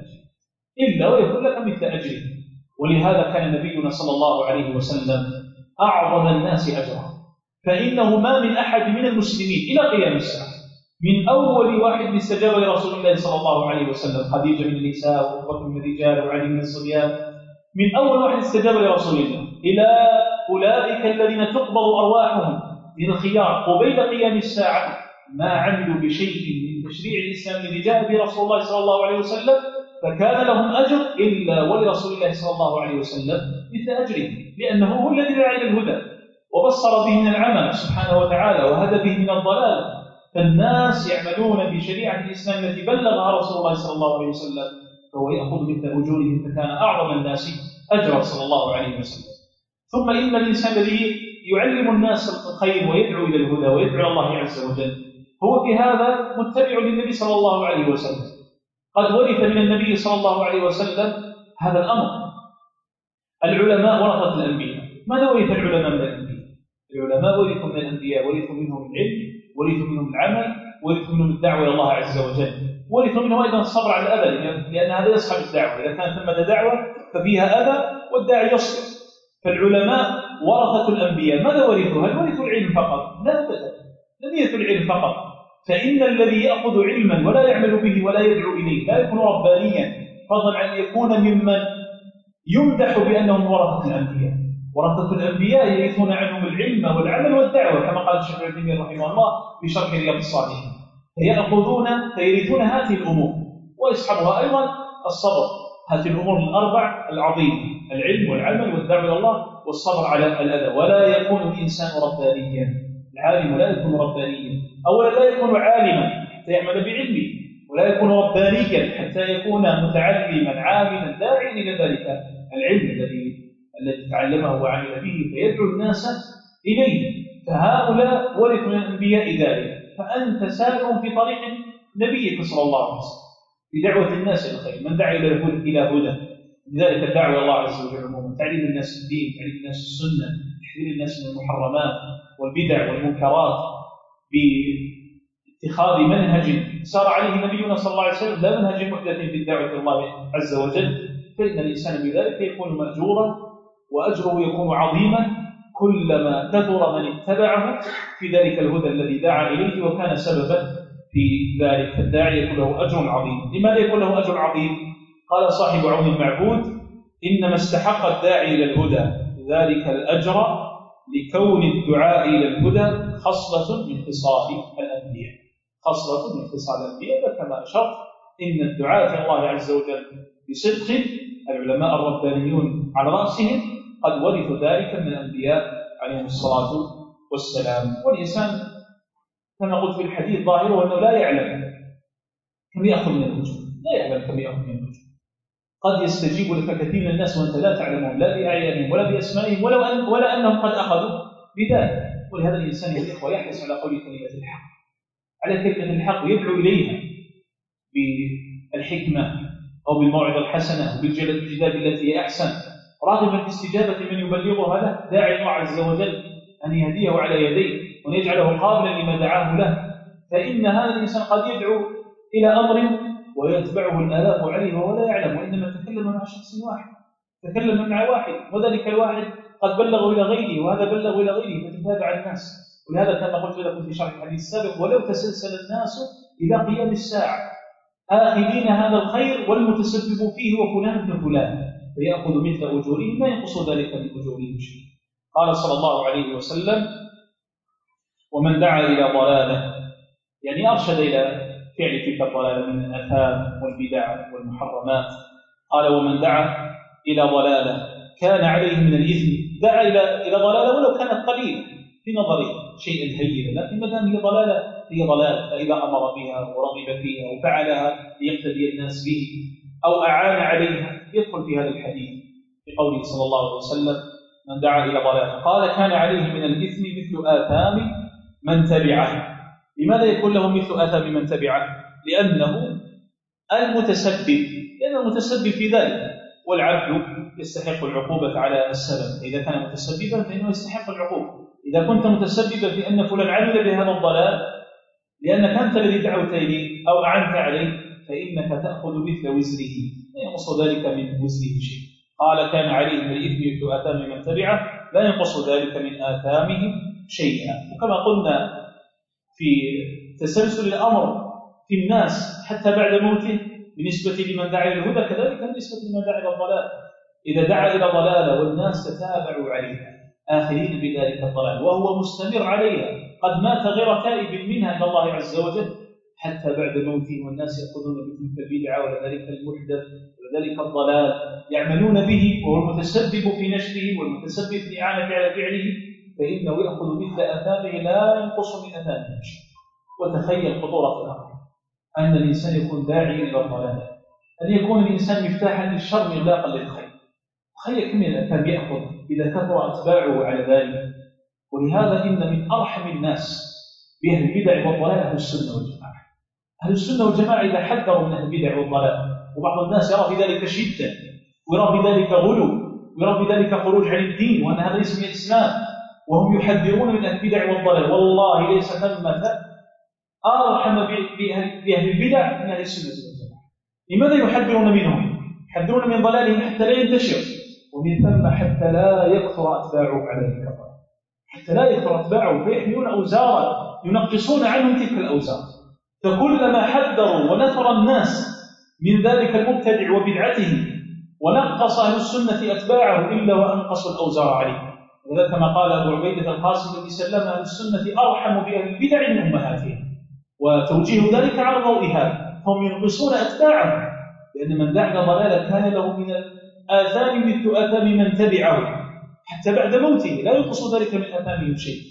لك مثل أجره. ولهذا كان نبينا صلى الله عليه وسلم أعظم الناس أجرا، فإنه ما من أحد من المسلمين إلى قيام الساعة، من أول واحد استجاب لرسول الله صلى الله عليه وسلم، خديجة من النساء وأبو بكر من الرجال وعلي من الصبيان، من أول واحد استجاب لرسول الله إلى أولئك الذين تقبض أرواحهم من الخيار قبيل قيام الساعة ما عملوا بشيء من تشريع الإسلام الذي جاء به رسول الله صلى الله عليه وسلم فكان لهم أجر إلا ولرسول الله صلى الله عليه وسلم مثل أجره، لأنه هو الذي دعا إلى الهدى وبصر به من العمل سبحانه وتعالى وهدى به من الضلال. فالناس يعملون بشريعة الإسلام التي بلغها رسول الله صلى الله عليه وسلم، فهو يأخذ مثل أجورهم، فكان أعظم الناس أجرا صلى الله عليه وسلم. ثم إن الإنسان الذي يعلم الناس الخير ويدعو إلى الهدى ويدعو الله عز وجل هو في هذا متبع للنبي صلى الله عليه وسلم، قد ورث من النبي صلى الله عليه وسلم هذا الأمر. العلماء ورثة الأنبياء. ماذا ورث العلماء من الأنبياء؟ العلماء ورثوا من الأنبياء، ورثوا منهم العلم، ورثوا منهم العمل، ورثوا منهم الدعوة إلى الله عز وجل، ورثوا منهم أيضا الصبر على الأذى، لأن هذا يصحب الدعوة، إذا كانت ثمة دعوة ففيها أذى والداعي يصبر. فالعلماء ورثة الأنبياء. ماذا ورثوا؟ هل ورثوا العلم فقط؟ لا أبدا، لم يرثوا العلم فقط، فإن الذي يأخذ علما ولا يعمل به ولا يدعو إليه لا يكون ربانيا، فضلا عن يكون ممن يمدح بأنهم ورثة الأنبياء. ورثة الأنبياء يرثون عنهم العلم والعمل والدعوة، كما قال الشيخ ابن تيمية رحمه الله في شرح رياض الصالحين، فيرثون هذه الأمور ويصحبها أيضا الصبر، هذه الأمور الأربع العظيمة: العلم والعمل والدعوة إلى الله والصبر على الأذى. ولا يكون الإنسان ربانيا، العالم لا يكون ربانيا، أولا لا يكون عالما حتى يعمل بعلمه، ولا يكون ربانيا حتى يكون متعلما عالما داعيا إلى ذلك العلم الذي تعلمه وعمل به فيدعو الناس إليه. فهؤلاء ورثوا من الأنبياء ذلك، فأنت سالك في طريق نبيك صلى الله عليه وسلم بدعوة الناس إلى الخير، من دعا إلى هدى، لذلك الدعوة إلى الله عز وجل عموما، تعليم الناس الدين، تعليم الناس السنة، تحذير الناس من المحرمات والبدع والمنكرات، باتخاذ منهج سار عليه نبينا صلى الله عليه وسلم، لا منهج محدث في الدعوة إلى الله عز وجل، فإن الإنسان بذلك يكون مأجورا وأجره يكون عظيما كلما كثر من اتبعه في ذلك الهدى الذي دعا إليه وكان سببا في ذلك. فالداعي يكون له أجر عظيم. لماذا يكون له أجر عظيم؟ قال صاحب عون المعبود: إنما استحق الداعي إلى الهدى ذلك الأجر لكون الدعاء إلى الهدى خصلة من خصال الأنبياء، خصلة من خصال الأنبياء. كما أشرت إن الدعاء إلى الله عز وجل بصدق العلماء الربانيون على رأسهم قد ورثوا ذلك من الأنبياء عليهم الصلاة والسلام. والإنسان كما قلت في الحديث ظاهره أنه لا يعلم كم يأخذ من الأجر، لا يعلم كم يأخذ من الأجر. قد يستجيب لك كثير من الناس وأنت لا تعلمهم، لا بأعيانهم ولا بأسمائهم ولا أنهم قد أخذوا بذلك. ولهذا الإنسان يا إخوة يحرص على قول كلمة الحق، على كلمة الحق، ويدعو إليها بالحكمة أو بالموعظة الحسنة وبالجدال التي هي أحسن، راغبا في استجابة من يبلغها له، داعي الله عز وجل أن يهديه على يديه وأن يجعله قابلا لما دعاه له، فإن هذا الإنسان قد يدعو إلى أمر ويتبعه الآلاف عليه وهو لا يعلم، وإنما تكلم مع شخص واحد، تكلم مع واحد، وذلك الواحد قد بلغ إلى غيره وهذا بلغ إلى غيره فتتابع الناس. ولهذا كما قلت لكم في شرح الحديث السابق: ولو تسلسل الناس إلى قيام الساعة آخذين هذا الخير والمتسبب فيه وفلان ابن فلان، فيأخذ مثل أجورهم ما ينقص ذلك من أجورهم شيء. قال صلى الله عليه وسلم: ومن دعا إلى ضلالة، يعني أرشد إلى فعل تلك الضلالة من الآثام والبدع والمحرمات. قال: ومن دعا إلى ضلالة كان عليه من الإثم، دعا إلى ضلالة ولو كانت قليلة في نظره شيئا هينا، لكن ما دام هي ضلالة هي ضلالة، فإذا أمر بها ورغب فيها وفعلها ليقتدي الناس به أو أعان عليها يدخل في هذا الحديث في قوله صلى الله عليه وسلم: من دعا إلى ضلالة. قال: كان عليه من الإثم مثل آثام من تبعه. لماذا يكون له مثل آثام من تبعه؟ لأنه المتسبب، لأن المتسبب في ذلك، والعبد يستحق العقوبة على السبب. إذا كان متسببا فإنه يستحق العقوبة. إذا كنت متسببا في أن فلان عمل بهذا الضلال لأنك أنت الذي دعوت إليه أو أعنت عليه فإنك تأخذ مثل وزره، لا ينقص ذلك من وزره شيء. قال: كان عليه من الإثم مثل آثام من تبعه، لا ينقص ذلك من آثامهم شيئا. وكما قلنا في تسلسل الأمر في الناس حتى بعد موته بالنسبة لمن دعا إلى الهدى، كذلك بالنسبة لمن دعا إلى الضلال. إذا دعا إلى ضلالة والناس تتابعوا عليها آخرين بذلك الضلال وهو مستمر عليها، قد مات غير تائب منها إلى الله عز وجل، حتى بعد موته والناس يأخذون بتلك البدعة وذلك المحدث وذلك الضلال يعملون به، وهو المتسبب في نشره والمتسبب في إعانة على فعله، فإنه يأخذ مثل آثامه لا ينقص من آثامه شيء. وتخيل خطورة الأمر أن الإنسان يكون داعيا إلى الضلال، أن يكون الإنسان مفتاحا للشر مغلاقا للخير. تخيل كم من الآثام يأخذ إذا كثر أتباعه على ذلك. ولهذا إن من أرحم الناس بأهل البدع والضلال أهل السنة والجماعة. أهل السنة والجماعة إذا حذروا من أهل البدع والضلال، وبعض الناس يرى في ذلك شدة ويرى في ذلك غلو ويرى في ذلك خروج عن الدين وأن هذا ليس من الإسلام، وهم يحذرون من أهل البدع والضلال، والله ليس ثمة أرحم بأهل البدع من أهل السنة والجماعة. لماذا يحذرون منهم؟ يحذرون من ضلالهم حتى لا ينتشر، ومن ثم حتى لا يكثر أتباعه على ذلك، حتى لا يكثر أتباعه فيحملون أوزارا ينقصون عنهم تلك الأوزار. فكلما حذروا ونفر الناس من ذلك المبتدع وبدعته ونقص أهل السنة أتباعه إلا وأنقصوا الأوزار عليه. وذلك كما قال أبو عبيدة القاسم بن سلام: أهل السنة أرحم بأهل البدع من أمهاتهم. وتوجيه ذلك على ضوء هذا، هم ينقصون أتباعهم، لأن من دعا ضلالا كان له من الآثام مثل آثام من تبعه حتى بعد موته، لا ينقص ذلك من آثامهم شيء.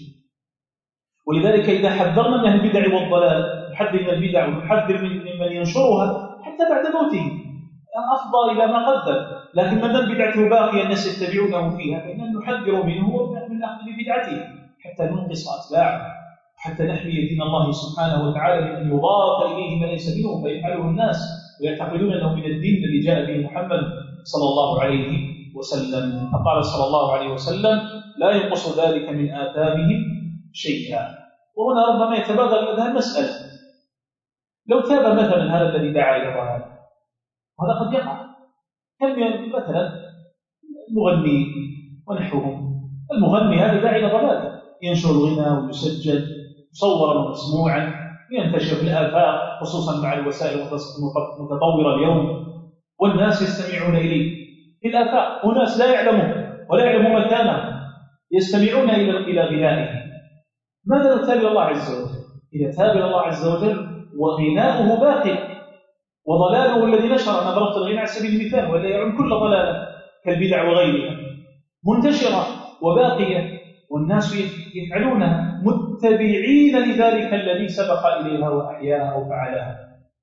ولذلك إذا حذرنا من أهل البدع والضلال، نحذر من البدع ونحذر ممن ينشرها حتى بعد موته، أفضى إلى ما قدم. لكن ما دام بدعته باقية الناس يتبعونه فيها فإننا نحذر منه ومن أخذ بدعته حتى ننقص أتباعه، حتى نحمي دين الله سبحانه وتعالى من أن يضاف إليه ما ليس منه فيفعله الناس ويعتقدون أنه من الدين الذي جاء به محمد صلى الله عليه وسلم. فقال صلى الله عليه وسلم: لا ينقص ذلك من آثامهم شيئا. وهنا ربما يتبادر لدى المسألة: لو تاب مثلا هذا الذي دعا إلى ضلال، وهذا قد يقع، كم مثلا المغني ونحوهم، المغني هذا داعي إلى ضلال، ينشر الغنى ويسجل مصورا ومسموعا، ينتشر في الآفاق خصوصا مع الوسائل المتطورة اليوم، والناس يستمعون إليه في الآفاق، وناس لا يعلمون ولا يعلمون مكانه يستمعون إلى غنائه. ماذا لو تاب إلى الله عز وجل؟ إذا تاب إلى الله عز وجل وغناؤه باقي وضلاله الذي نشر، أنا ضربت الغناء على سبيل المثال ولا يعم كل ضلالة كالبدع وغيرها منتشرة وباقية والناس يفعلونها متبعين لذلك الذي سبق إليها وأحياها أو فعلها،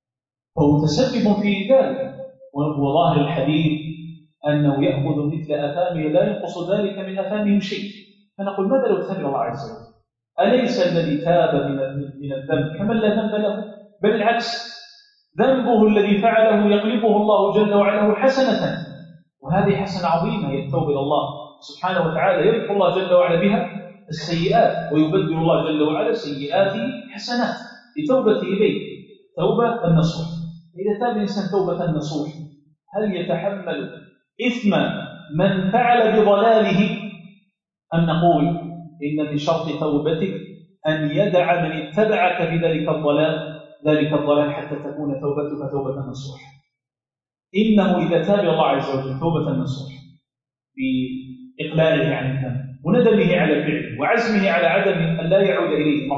فهو متسبب في ذلك. وظاهر الحديث أنه يأخذ مثل آثامه لا ينقص ذلك من آثامهم شيء. فنقول: ماذا لو تاب الله عز وجل؟ أليس الذي تاب من الذنب كمن لا ذنب له؟ بل العكس، ذنبه الذي فعله يقلبه الله جل وعلا حسنة، وهذه حسنة عظيمة هي التوبة إلى الله سبحانه وتعالى، يذكر الله جل وعلا بها السيئات ويبدل الله جل وعلا سيئاته حسنات لتوبته إليه، توبة النصوح. إذا تاب الإنسان توبة النصوح هل يتحمل إثم من فعل بضلاله، أم نقول إن من شرط توبتك أن يدع من اتبعك في ذلك الضلال حتى تكون توبتك توبة نصوح؟ إنه إذا تاب الله عز وجل توبة نصوح بإقلاعه عن الذنب وندمه على فعله وعزمه على عدم أن لا يعود إليه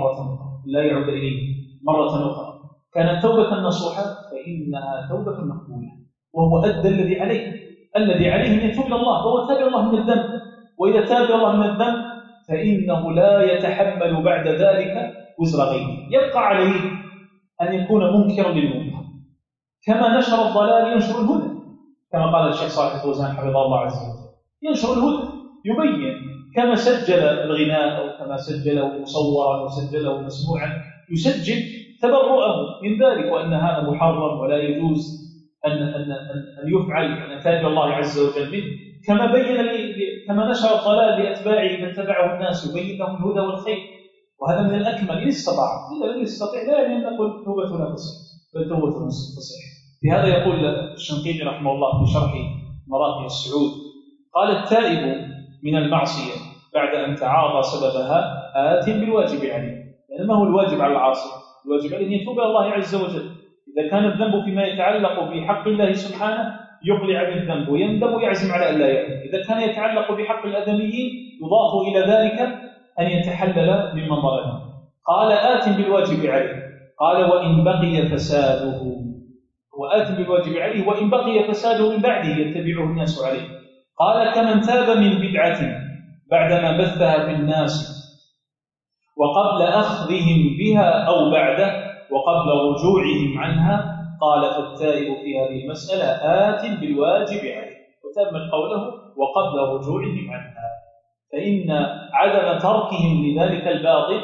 مرة أخرى، كانت توبة نصوحة فإنها توبة مقبولة، وهو أدى الذي عليه أن يتوب إلى الله، وهو تاب الله من الذنب. وإذا تاب الله من الذنب فإنه لا يتحمل بعد ذلك وزر غيره، يبقى عليه أن يكون منكرا للمنكر، كما نشر الضلال ينشر الهدى، كما قال الشيخ صالح الفوزان حفظه الله عز وجل، ينشر الهدى، يبين كما سجل الغناء أو كما سجله مصورا وسجله مسموعا، يسجل تبرؤه من ذلك وأن هذا محرم ولا يجوز أن يفعل أن يتابع الله عز وجل منه، كما نشر الضلال لأتباعه فاتبعه الناس يبين لهم الهدى والخير، وهذا من الأكمل إن استطاع. إذا لم يستطع لا يعني أن نقول توبتنا تصح، بل توبة تصح. بهذا يقول الشنقيطي رحمه الله في شرح مراتب السعود، قال: التائب من المعصية بعد أن تعاطى سببها آت بالواجب عليه. يعني ما هو الواجب على العاصي؟ الواجب عليه أن يتوب إلى الله عز وجل. إذا كان الذنب فيما يتعلق بحق الله سبحانه يقلع عن الذنب ويندم ويعزم على أن لا يعود. إذا كان يتعلق بحق الآدميين يضاف إلى ذلك أن يتحلل ممن ظلمه. قال: آت بالواجب عليه. قال: وإن بقي فساده، وآت بالواجب عليه وإن بقي فساده من بعده يتبعه الناس عليه. قال: كمن تاب من بدعة بعدما بثها في الناس وقبل أخذهم بها أو بعده وقبل رجوعهم عنها. قال: فالتائب في هذه المسألة آت بالواجب عليه. وتم قوله وقبل رجوعهم عنها، فإن عدم تركهم لذلك الباطل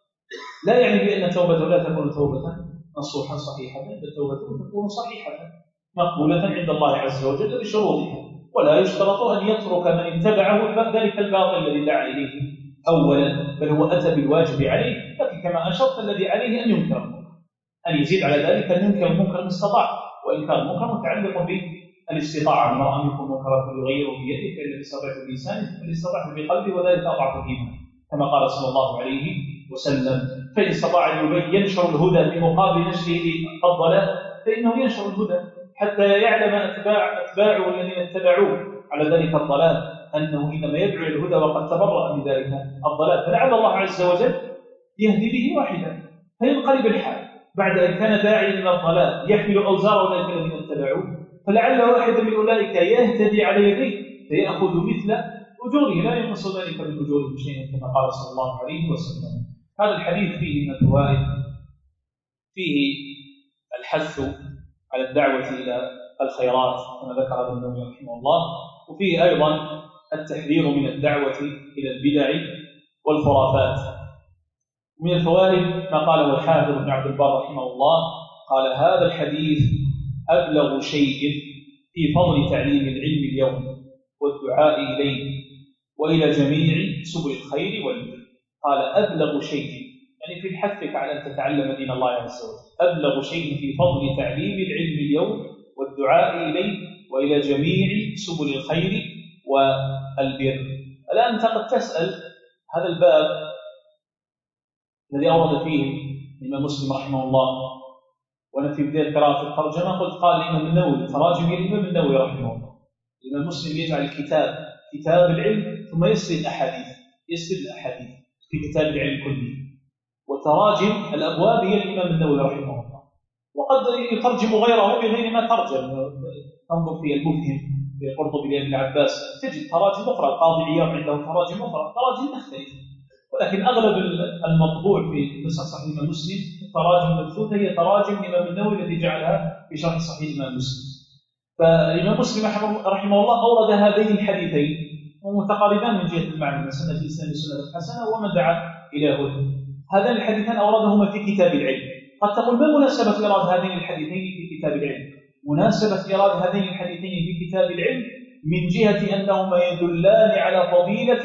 لا يعني بأن توبته لا تكون توبة نصوحا صحيحة، بل توبته تكون صحيحة مقبولة عند الله عز وجل بشروطها، ولا يشترط أن يترك من اتبعه ذلك الباطل الذي دعا إليه أولا، بل هو أتى بالواجب عليه. لكن كما أشرت الذي عليه أن ينكر المنكر، أن يزيد على ذلك أن ينكر المنكر ما استطاع، وإنكار المنكر متعلق بالاستطاعة، المرء أن يكون منكرا فليغيره بيده، فإن الذي استطاع بلسانه فالذي استطاع بقلبه، وذلك أضعف الإيمان، كما قال صلى الله عليه وسلم. فإن استطاع أن ينشر الهدى في مقابل نشره الضلال فإنه ينشر الهدى حتى يعلم أتباعه الذين اتبعوه على ذلك الضلال أنه إنما يدعو إلى الهدى وقد تبرأ من ذلك الضلال، فلعل الله عز وجل يهدي به واحدا فينقلب الحال بعد أن كان داعيا إلى الضلال يحمل أوزار أولئك الذين اتبعوه، فلعل واحدا من أولئك يهتدي على يديه فيأخذ مثل أجوره، لا ينقص ذلك من أجورهم شيئا، كما قال صلى الله عليه وسلم. هذا الحديث فيه من الفوائد، فيه الحث على الدعوة إلى الخيرات كما ذكر ابن النووي رحمه الله، وفيه أيضا التحذير من الدعوة إلى البدع والخرافات. من الفوائد ما قاله الحافظ ابن عبد البر رحمه الله، قال: هذا الحديث أبلغ شيء في فضل تعليم العلم اليوم والدعاء إليه وإلى جميع سبل الخير والبر. قال: أبلغ شيء يعني في حثك على أن تتعلم دين الله عز وجل، أبلغ شيء في فضل تعليم العلم اليوم والدعاء إليه وإلى جميع سبل الخير والبر. الآن أنت قد تسأل هذا الباب الذي أورد فيه الإمام مسلم رحمه الله، وأنا في بداية قراءة الترجمة قلت قال الإمام النووي تراجم الإمام النووي رحمه الله. الإمام مسلم يجعل الكتاب كتاب العلم ثم يسرد الأحاديث في كتاب العلم كله، وتراجم الأبواب هي الإمام النووي رحمه الله، وقد يترجم غيره بغير ما ترجم. تنظر في المفهم في قرطبي لابن عباس تجد تراجم أخرى، القاضي عياض عنده تراجم أخرى، تراجم مختلفة، ولكن أغلب المطبوع في نسخ صحيح الإمام مسلم التراجم المبثوثة هي تراجم الإمام النووي التي جعلها في شرح صحيح الإمام مسلم. فالإمام مسلم رحمه الله أورد هذين الحديثين ومتقاربان من جهة المعنى، من سنة الإسلام سنة الحسنة ومن دعا إلى هدى. هذين الحديثين أوردهما في كتاب العلم. قد تقول ما مناسبة إيراد هذين الحديثين في كتاب العلم؟ مناسبة إيراد هذين الحديثين في كتاب العلم من جهة أنهما يدلان على فضيلة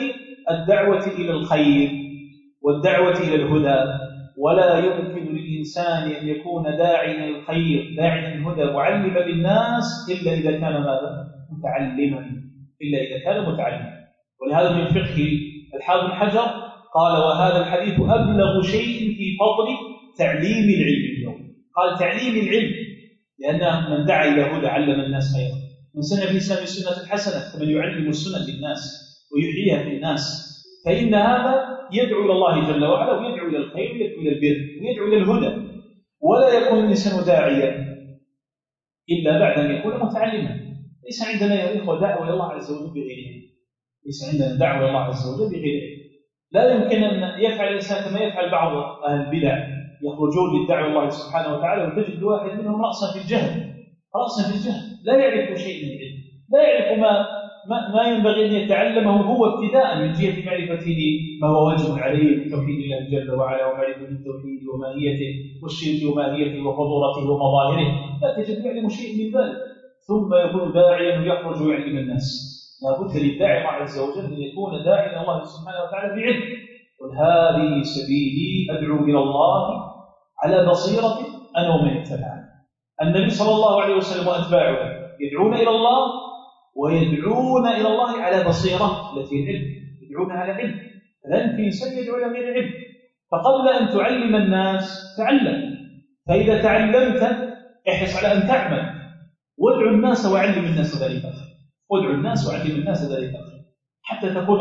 الدعوة إلى الخير والدعوة إلى الهدى، ولا يمكن للإنسان أن يكون داعيا إلى الخير داعيا إلى الهدى معلما للناس إلا إذا كان ماذا؟ متعلما، إلا إذا كان متعلما. ولهذا من فقه الحافظ بن حجر قال: وهذا الحديث أبلغ شيء في فضل تعليم العلم اليوم. قال تعليم العلم، لأن من دعا إلى هدى علم الناس خيرا، من سن في الإسلام سنة حسنة كمن يعلم السنن للناس ويحييها في الناس، فإن هذا يدعو إلى الله جل وعلا، ويدعو إلى الخير، ويدعو إلى البر، ويدعو إلى الهدى. ولا يكون الإنسان داعيا إلا بعد أن يكون متعلما. ليس عندنا يا إخوة دعوة إلى الله عز وجل بغيره، ليس عندنا دعوة إلى الله عز وجل بغيره. لا يمكن أن يفعل الإنسان كما يفعل بعض أهل البدع، يخرجون للدعوة الله سبحانه وتعالى وتجد واحد منهم رأسا في الجهل، لا يعرف شيء من العلم، لا يعرف ما ينبغي أن يتعلمه هو ابتداء من جهة معرفته ما هو واجب عليه من توحيد الله جل وعلا، ومعرفة التوحيد وماهيته، والشرك وماهيته وخطورته ومظاهره. لا تجد يعلم شيء من ذلك، ثم يكون داعيا ويخرج ويعلم الناس. لابد للداعي الله عز وجل أن يكون داعيا إلى الله سبحانه وتعالى بعلم. قل هذه سبيلي أدعو إلى الله على بصيرة أنا ومن اتبعني. النبي صلى الله عليه وسلم وأتباعه يدعون إلى الله، ويدعون إلى الله على بصيرة التي العلم، يدعون على علم. فلا يمكن إنسان يدعو إلى غير علم. فقبل أن تعلم الناس تعلم، فإذا تعلمت احرص على أن تعمل، وادعو الناس وعلم الناس ذلك الخير، وادعو الناس وعلم الناس ذلك الخير، حتى تكون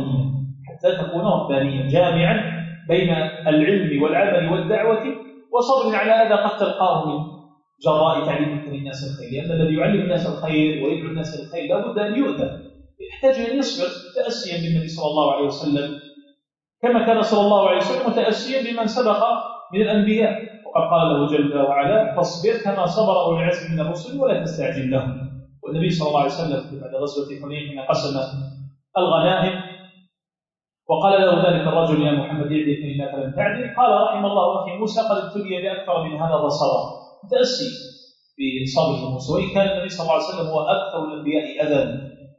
ربانيا جامعا بين العلم والعمل والدعوة وصبر على هذا قد تلقاه من جراء تعليمك للناس الخير. لأن الذي يعلم الناس الخير ويدعو الناس الخير لابد أن يؤذى، يحتاج أن يصبر تأسيا بالنبي صلى الله عليه وسلم، كما كان صلى الله عليه وسلم متأسيا بمن سبق من الأنبياء، وقد قال له جل وعلا: فاصبر كما صبر أولو العزم من الرسل ولا تستعجل لهم. والنبي صلى الله عليه وسلم بعد غزوة حنين حين قسم الغنائم وقال له ذلك الرجل: يا محمد اعدل فإنك لم تعدل، قال: رحم الله أخي موسى قد ابتلي بأكثر من هذا فصبر. متأسي بصبر موسى، وإن كان النبي صلى الله عليه وسلم هو أكثر الأنبياء أذى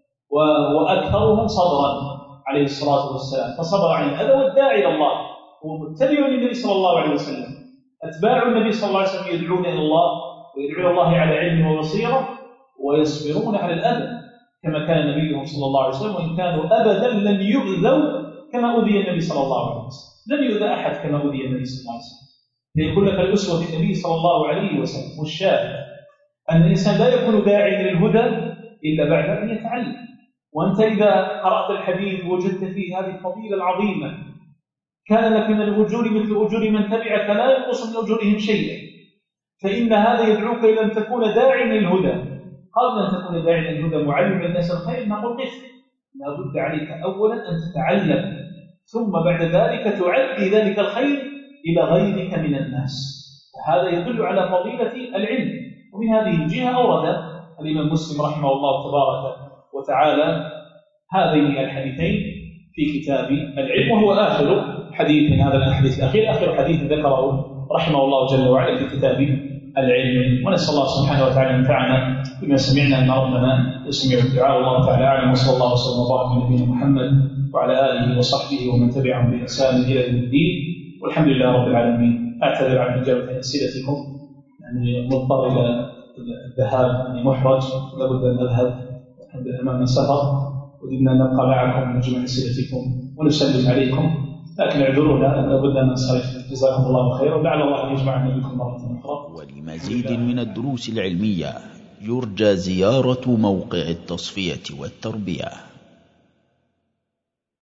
وأكثرهم صبرا عليه الصلاة والسلام، فصبر عن الأذى. والداعي إلى الله هو متبع للنبي صلى الله عليه وسلم. أتباع النبي صلى الله عليه وسلم يدعون إلى الله، ويدعون الله على علم وبصيرة، ويصبرون على الأذى كما كان نبيهم صلى الله عليه وسلم، وإن كانوا أبدا لن يؤذوا كما أذي النبي صلى الله عليه وسلم، لم يؤذى أحد كما أذي النبي صلى الله عليه وسلم. ليكون لك الأسوة في النبي صلى الله عليه وسلم. والشاهد أن الإنسان لا يكون داعيا للهدى إلا بعد أن يتعلم. وأنت إذا قرأت الحديث وجدت فيه هذه الفضيلة العظيمة، كان لك من الأجور مثل أجور من تبعك لا ينقص من أجورهم شيئا، فإن هذا يدعوك إلى أن تكون داعيا للهدى. قبل أن تكون داعيا للهدى معلم الناس الخير، نقول قف، لا بد عليك أولا أن تتعلم، ثم بعد ذلك تعدي ذلك الخير إلى غيرك من الناس. هذا يدل على فضيلة العلم. ومن هذه الجهة أورد الإمام مسلم رحمه الله تبارك وتعالى هذين الحديثين في كتاب العلم، وهو آخر حديث من هذا الحديث الأخير، آخر حديث ذكره رحمه الله جل وعلا في كتاب العلم. ونسأل الله سبحانه وتعالى أن ينفعنا بما سمعنا، أن ربنا يسمع الدعاء. والله تعالى أعلم، وصلى الله وسلم وبارك على نبينا محمد وعلى آله وصحبه ومن تبعهم بإحسان إلى يوم الدين، والحمد لله رب العالمين. أعتذر عن إجابة أسئلتكم، يعني مضطر إلى الذهاب محرج، لابد أن نذهب أمام سفر، ودنا أن نبقى معكم ونجمع أسئلتكم ونسلم عليكم، لكن اعذرونا لابد أن ننصرف. جزاكم الله خيرا، ولعل الله أن يجمعنا بكم مرة أخرى. ولمزيد من الدروس العلمية يرجى زيارة موقع التصفية والتربية.